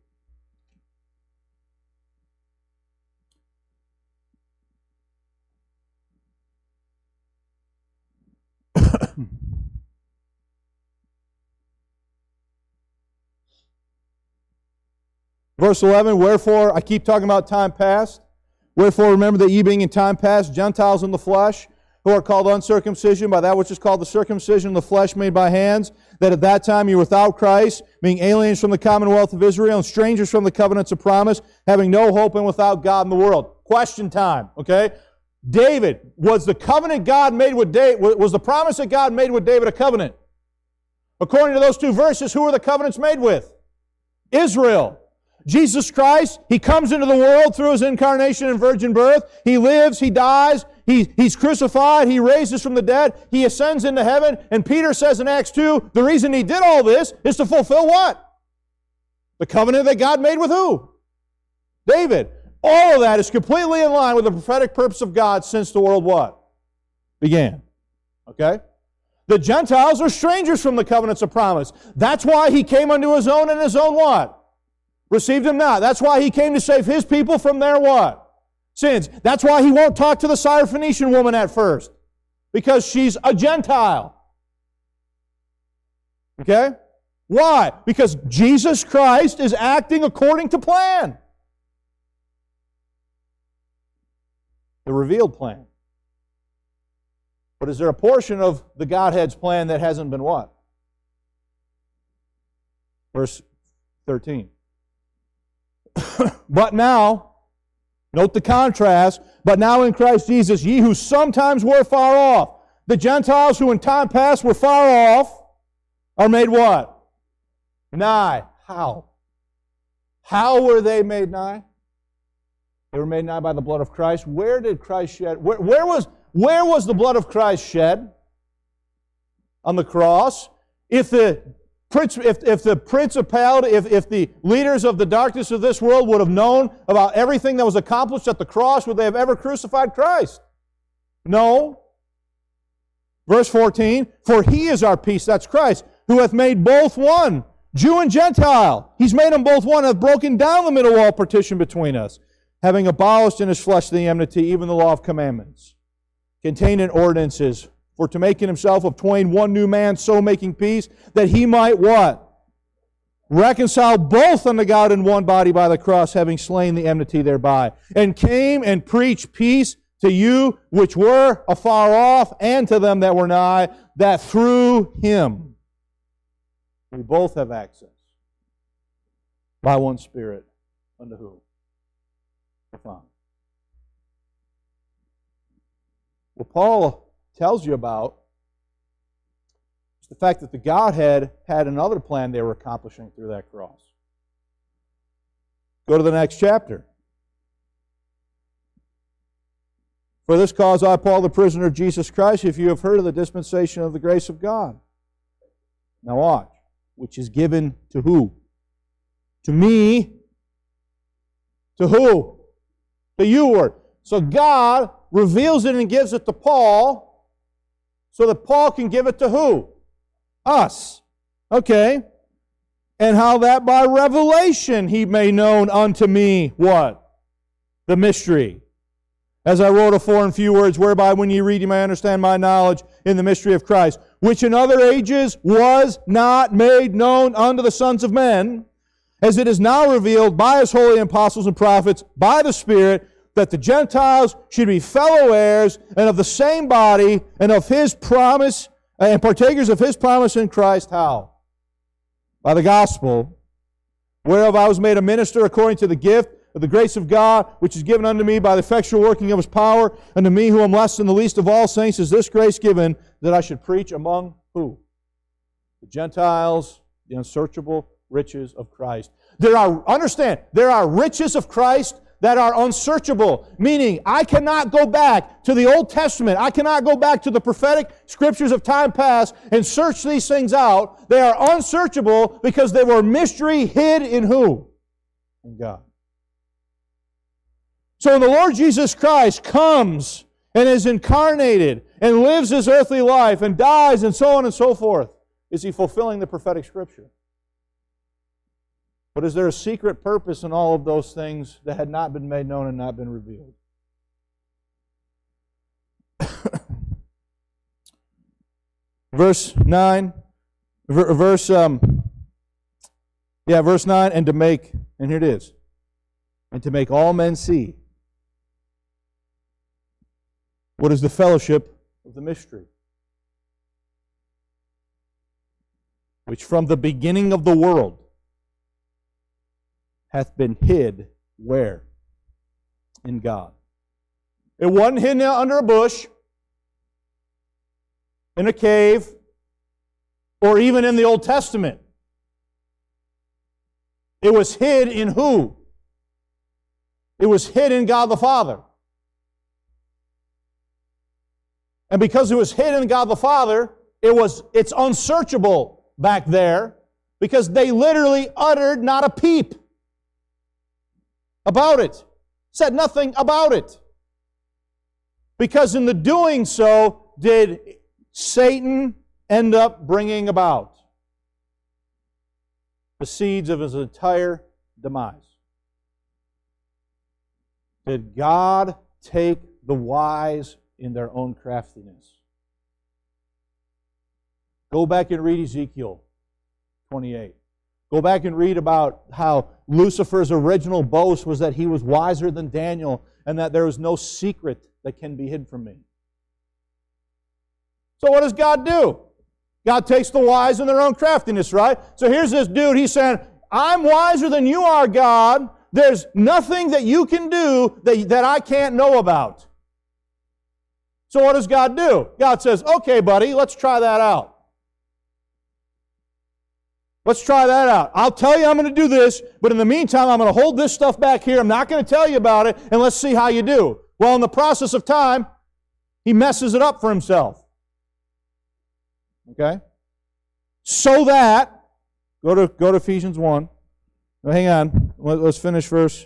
Verse 11, wherefore, I keep talking about time past. Wherefore, remember that ye being in time past, Gentiles in the flesh, who are called uncircumcision by that which is called the circumcision of the flesh made by hands, that at that time you were without Christ, being aliens from the commonwealth of Israel and strangers from the covenants of promise, having no hope and without God in the world. Question time, okay? David, was the covenant God made with David, was the promise that God made with David a covenant? According to those two verses, who are the covenants made with? Israel. Jesus Christ, He comes into the world through His incarnation and virgin birth. He lives, He dies, He's crucified, He raises from the dead, He ascends into heaven, and Peter says in Acts 2, the reason He did all this is to fulfill what? The covenant that God made with who? David. All of that is completely in line with the prophetic purpose of God since the world what? Began. Okay? The Gentiles are strangers from the covenants of promise. That's why He came unto His own, and His own what? Received Him not. That's why He came to save His people from their what? Sins. That's why He won't talk to the Syrophoenician woman at first. Because she's a Gentile. Okay? Why? Because Jesus Christ is acting according to plan. The revealed plan. But is there a portion of the Godhead's plan that hasn't been what? Verse 13. But now, note the contrast, but now in Christ Jesus, ye who sometimes were far off. The Gentiles who in time past were far off are made what? Nigh. How? How were they made nigh? They were made nigh by the blood of Christ. Where did Christ shed? Where was the blood of Christ shed? On the cross. If the principality, if the leaders of the darkness of this world would have known about everything that was accomplished at the cross, would they have ever crucified Christ? No. Verse 14, for He is our peace, that's Christ, who hath made both one, Jew and Gentile. He's made them both one, hath broken down the middle wall partition between us, having abolished in His flesh the enmity, even the law of commandments, contained in ordinances, for to make in Himself of twain one new man, so making peace, that He might what? Reconcile both unto God in one body by the cross, having slain the enmity thereby. And came and preached peace to you which were afar off, and to them that were nigh, that through Him we both have access by one Spirit unto who? The Father. Well, Paul tells you about is the fact that the Godhead had another plan they were accomplishing through that cross. Go to the next chapter. For this cause I, Paul, the prisoner of Jesus Christ, if you have heard of the dispensation of the grace of God. Now watch. Which is given to who? To me. To who? To you, Lord. So God reveals it and gives it to Paul so that Paul can give it to who? Us. Okay. And how that by revelation he made known unto me, what? The mystery. As I wrote afore in few words, whereby when ye read you may understand my knowledge in the mystery of Christ, which in other ages was not made known unto the sons of men, as it is now revealed by His holy apostles and prophets, by the Spirit, that the Gentiles should be fellow heirs and of the same body and of His promise, and partakers of His promise in Christ. How? By the gospel, whereof I was made a minister according to the gift of the grace of God, which is given unto me by the effectual working of His power, and to me who am less than the least of all saints is this grace given, that I should preach among who? The Gentiles, the unsearchable riches of Christ. Understand, there are riches of Christ that are unsearchable, meaning I cannot go back to the Old Testament, I cannot go back to the prophetic scriptures of time past and search these things out. They are unsearchable because they were mystery hid in who? In God. So when the Lord Jesus Christ comes and is incarnated and lives His earthly life and dies and so on and so forth, is He fulfilling the prophetic scripture? But is there a secret purpose in all of those things that had not been made known and not been revealed? Verse 9, verse 9, and to make, and here it is, and to make all men see what is the fellowship of the mystery, which from the beginning of the world hath been hid where? In God. It wasn't hidden under a bush, in a cave, or even in the Old Testament. It was hid in who? It was hid in God the Father. And because it was hid in God the Father, it's unsearchable back there, because they literally uttered not a peep about it. Said nothing about it. Because in the doing so, did Satan end up bringing about the seeds of his entire demise? Did God take the wise in their own craftiness? Go back and read Ezekiel 28. Go back and read about how Lucifer's original boast was that he was wiser than Daniel and that there was no secret that can be hid from me. So what does God do? God takes the wise in their own craftiness, right? So here's this dude, he's saying, I'm wiser than you are, God. There's nothing that you can do that I can't know about. So what does God do? God says, okay, buddy, let's try that out. Let's try that out. I'll tell you I'm going to do this, but in the meantime, I'm going to hold this stuff back here. I'm not going to tell you about it, and let's see how you do. Well, in the process of time, he messes it up for himself. Okay? So that, go to Ephesians 1. Now, hang on. Let's finish verse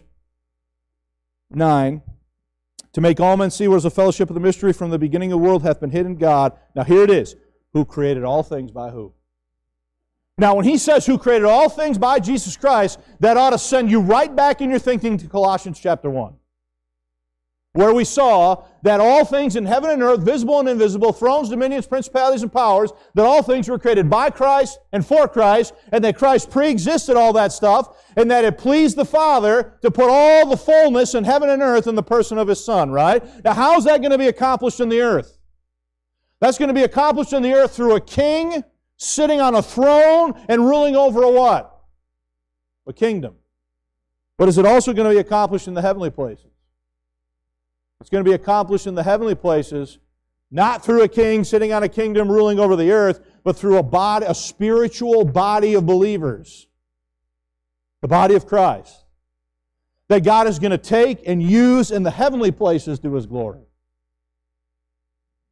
9. To make all men see what is the fellowship of the mystery from the beginning of the world hath been hid in God. Now here it is. Who created all things by who? Now when he says who created all things by Jesus Christ, that ought to send you right back in your thinking to Colossians chapter 1. Where we saw that all things in heaven and earth, visible and invisible, thrones, dominions, principalities, and powers, that all things were created by Christ and for Christ, and that Christ pre-existed all that stuff, and that it pleased the Father to put all the fullness in heaven and earth in the person of His Son, right? Now, how's that going to be accomplished in the earth? That's going to be accomplished in the earth through a king sitting on a throne and ruling over a what? A kingdom. But is it also going to be accomplished in the heavenly places? It's going to be accomplished in the heavenly places, not through a king sitting on a kingdom ruling over the earth, but through a spiritual body of believers. The body of Christ. That God is going to take and use in the heavenly places to His glory.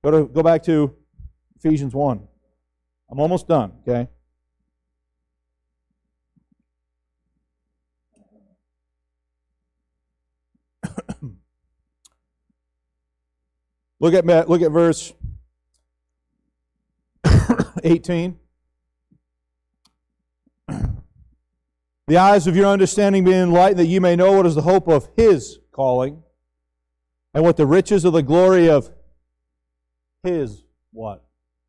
Go back to Ephesians 1. I'm almost done, okay? Look at verse 18. The eyes of your understanding being enlightened, that you may know what is the hope of His calling, and what the riches of the glory of His what?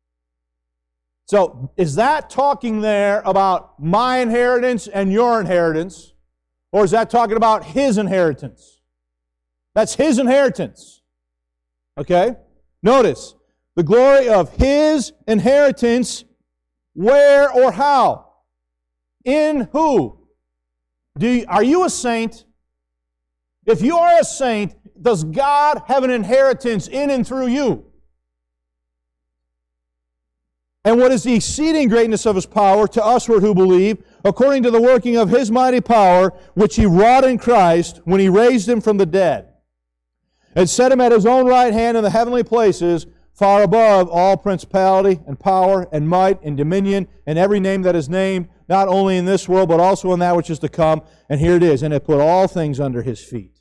So, is that talking there about my inheritance and your inheritance? Or is that talking about His inheritance? That's His inheritance. Okay? Notice, the glory of His inheritance, where or how? In who? Are you a saint? If you are a saint, does God have an inheritance in and through you? And what is the exceeding greatness of His power to usward who believe, according to the working of His mighty power, which He wrought in Christ when He raised Him from the dead, and set Him at His own right hand in the heavenly places, far above all principality and power and might and dominion and every name that is named, not only in this world, but also in that which is to come. And here it is, and hath put all things under His feet,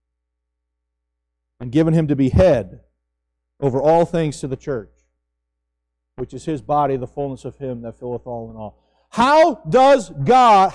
and given Him to be head over all things to the church, which is His body, the fullness of Him that filleth all in all. How does God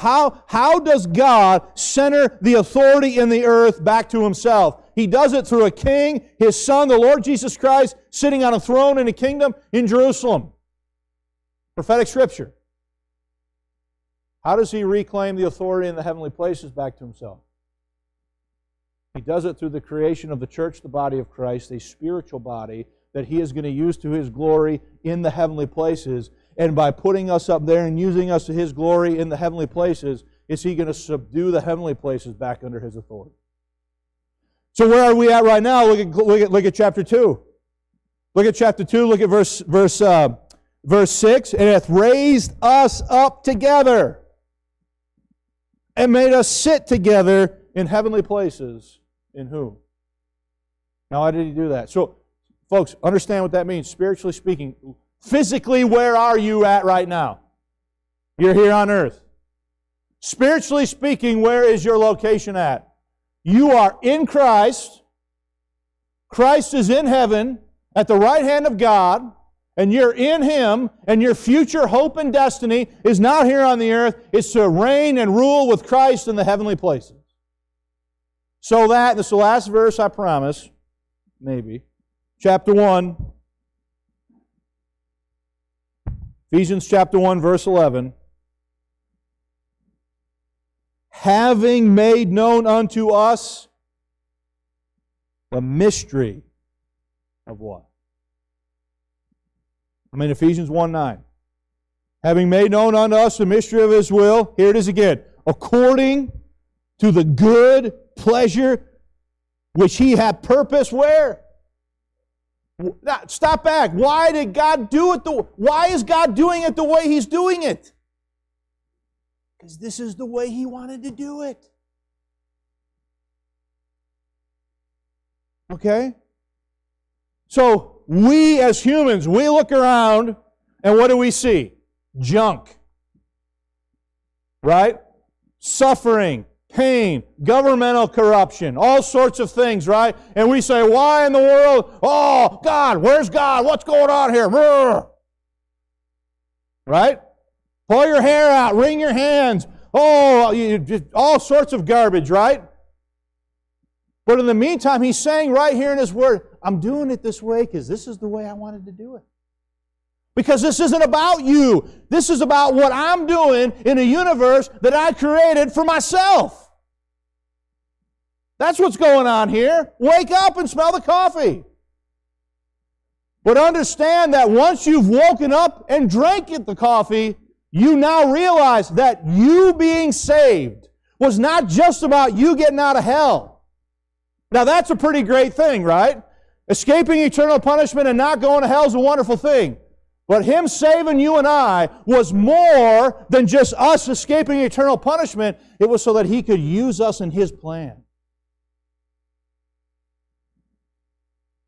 center the authority in the earth back to Himself? He does it through a king, His Son, the Lord Jesus Christ, sitting on a throne in a kingdom in Jerusalem. Prophetic Scripture. How does He reclaim the authority in the heavenly places back to Himself? He does it through the creation of the church, the body of Christ, a spiritual body that He is going to use to His glory in the heavenly places. And by putting us up there and using us to His glory in the heavenly places, is He going to subdue the heavenly places back under His authority. So where are we at right now? Look at chapter 2. Look at chapter 2, look at verse 6. And hath raised us up together, and made us sit together in heavenly places. In whom? Now, why did He do that? So, folks, understand what that means. Spiritually speaking, physically, where are you at right now? You're here on earth. Spiritually speaking, where is your location at? You are in Christ. Christ is in heaven at the right hand of God, and you're in Him, and your future hope and destiny is not here on the earth. It's to reign and rule with Christ in the heavenly places. So that, this is the last verse, I promise, maybe. Chapter 1, Ephesians chapter 1, verse 11. Having made known unto us the mystery of what? Ephesians 1:9. Having made known unto us the mystery of His will, here it is again, according to the good pleasure which He had purposed where? Now, stop back. Why did God do it? Why is God doing it the way He's doing it? Because this is the way He wanted to do it. Okay? So, we as humans, we look around, and what do we see? Junk. Right? Suffering, pain, governmental corruption, all sorts of things, right? And we say, why in the world? Oh, God, where's God? What's going on here? Right? Pull your hair out, wring your hands. Oh, just all sorts of garbage, right? But in the meantime, He's saying right here in His Word, I'm doing it this way because this is the way I wanted to do it. Because this isn't about you. This is about what I'm doing in a universe that I created for myself. That's what's going on here. Wake up and smell the coffee. But understand that once you've woken up and drank the coffee, you now realize that you being saved was not just about you getting out of hell. Now that's a pretty great thing, right? Escaping eternal punishment and not going to hell is a wonderful thing. But Him saving you and I was more than just us escaping eternal punishment. It was so that He could use us in His plan.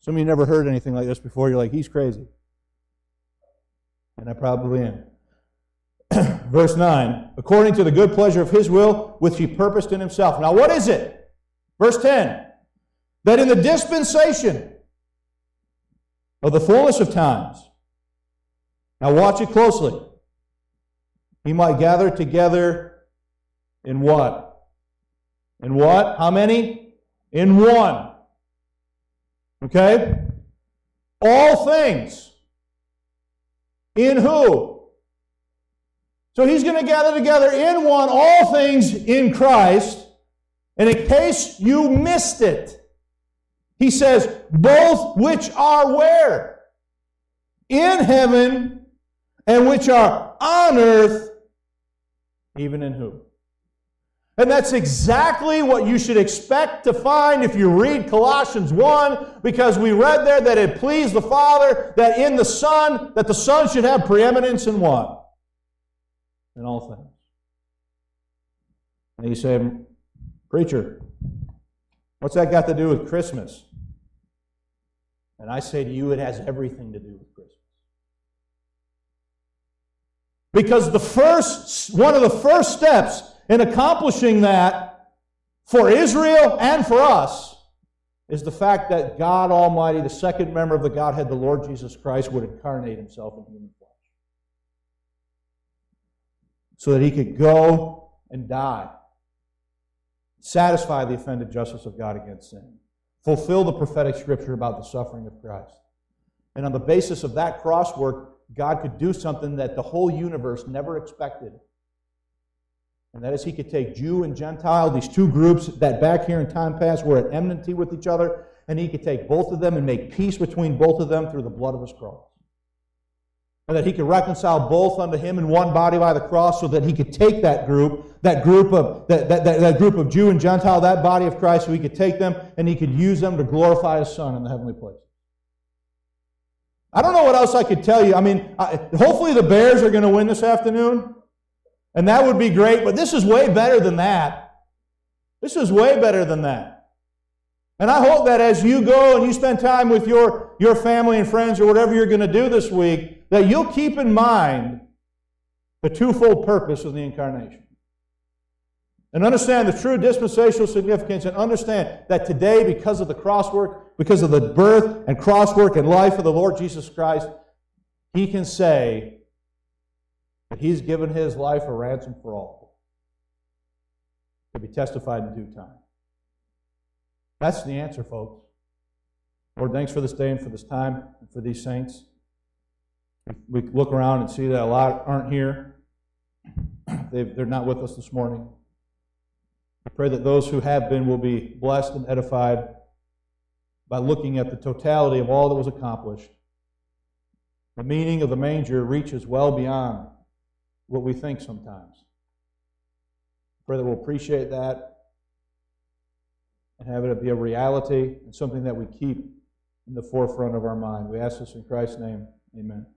Some of you never heard anything like this before. You're like, he's crazy. And I probably am. Verse 9, according to the good pleasure of His will, which He purposed in Himself. Now what is it? Verse 10, that in the dispensation of the fullness of times, now watch it closely, He might gather together in what? In what? How many? In one. Okay? All things. In who? So He's going to gather together in one all things in Christ. And in case you missed it, He says, both which are where? In heaven, and which are on earth, even in who? And that's exactly what you should expect to find if you read Colossians 1, because we read there that it pleased the Father that in the Son, that the Son should have preeminence in what? In all things. And you say, preacher, what's that got to do with Christmas? And I say to you, it has everything to do with Christmas. Because one of the first steps in accomplishing that for Israel and for us is the fact that God Almighty, the second member of the Godhead, the Lord Jesus Christ, would incarnate Himself in human flesh. So that He could go and die, satisfy the offended justice of God against sin, fulfill the prophetic scripture about the suffering of Christ. And on the basis of that cross work, God could do something that the whole universe never expected. And that is He could take Jew and Gentile, these two groups that back here in time past were at enmity with each other, and He could take both of them and make peace between both of them through the blood of His cross. And that He could reconcile both unto Him in one body by the cross, so that He could take that group of Jew and Gentile, that body of Christ, so He could take them and He could use them to glorify His Son in the heavenly place. I don't know what else I could tell you. I mean, hopefully the Bears are going to win this afternoon, and that would be great, but this is way better than that. This is way better than that. And I hope that as you go and you spend time with your family and friends or whatever you're going to do this week, that you'll keep in mind the twofold purpose of the incarnation. And understand the true dispensational significance, and understand that today, because of the crosswork, because of the birth and crosswork and life of the Lord Jesus Christ, He can say that He's given His life a ransom for all, to be testified in due time. That's the answer, folks. Lord, thanks for this day and for this time and for these saints. We look around and see that a lot aren't here. They're not with us this morning. I pray that those who have been will be blessed and edified by looking at the totality of all that was accomplished. The meaning of the manger reaches well beyond what we think sometimes. I pray that we'll appreciate that and have it be a reality and something that we keep in the forefront of our mind. We ask this in Christ's name. Amen.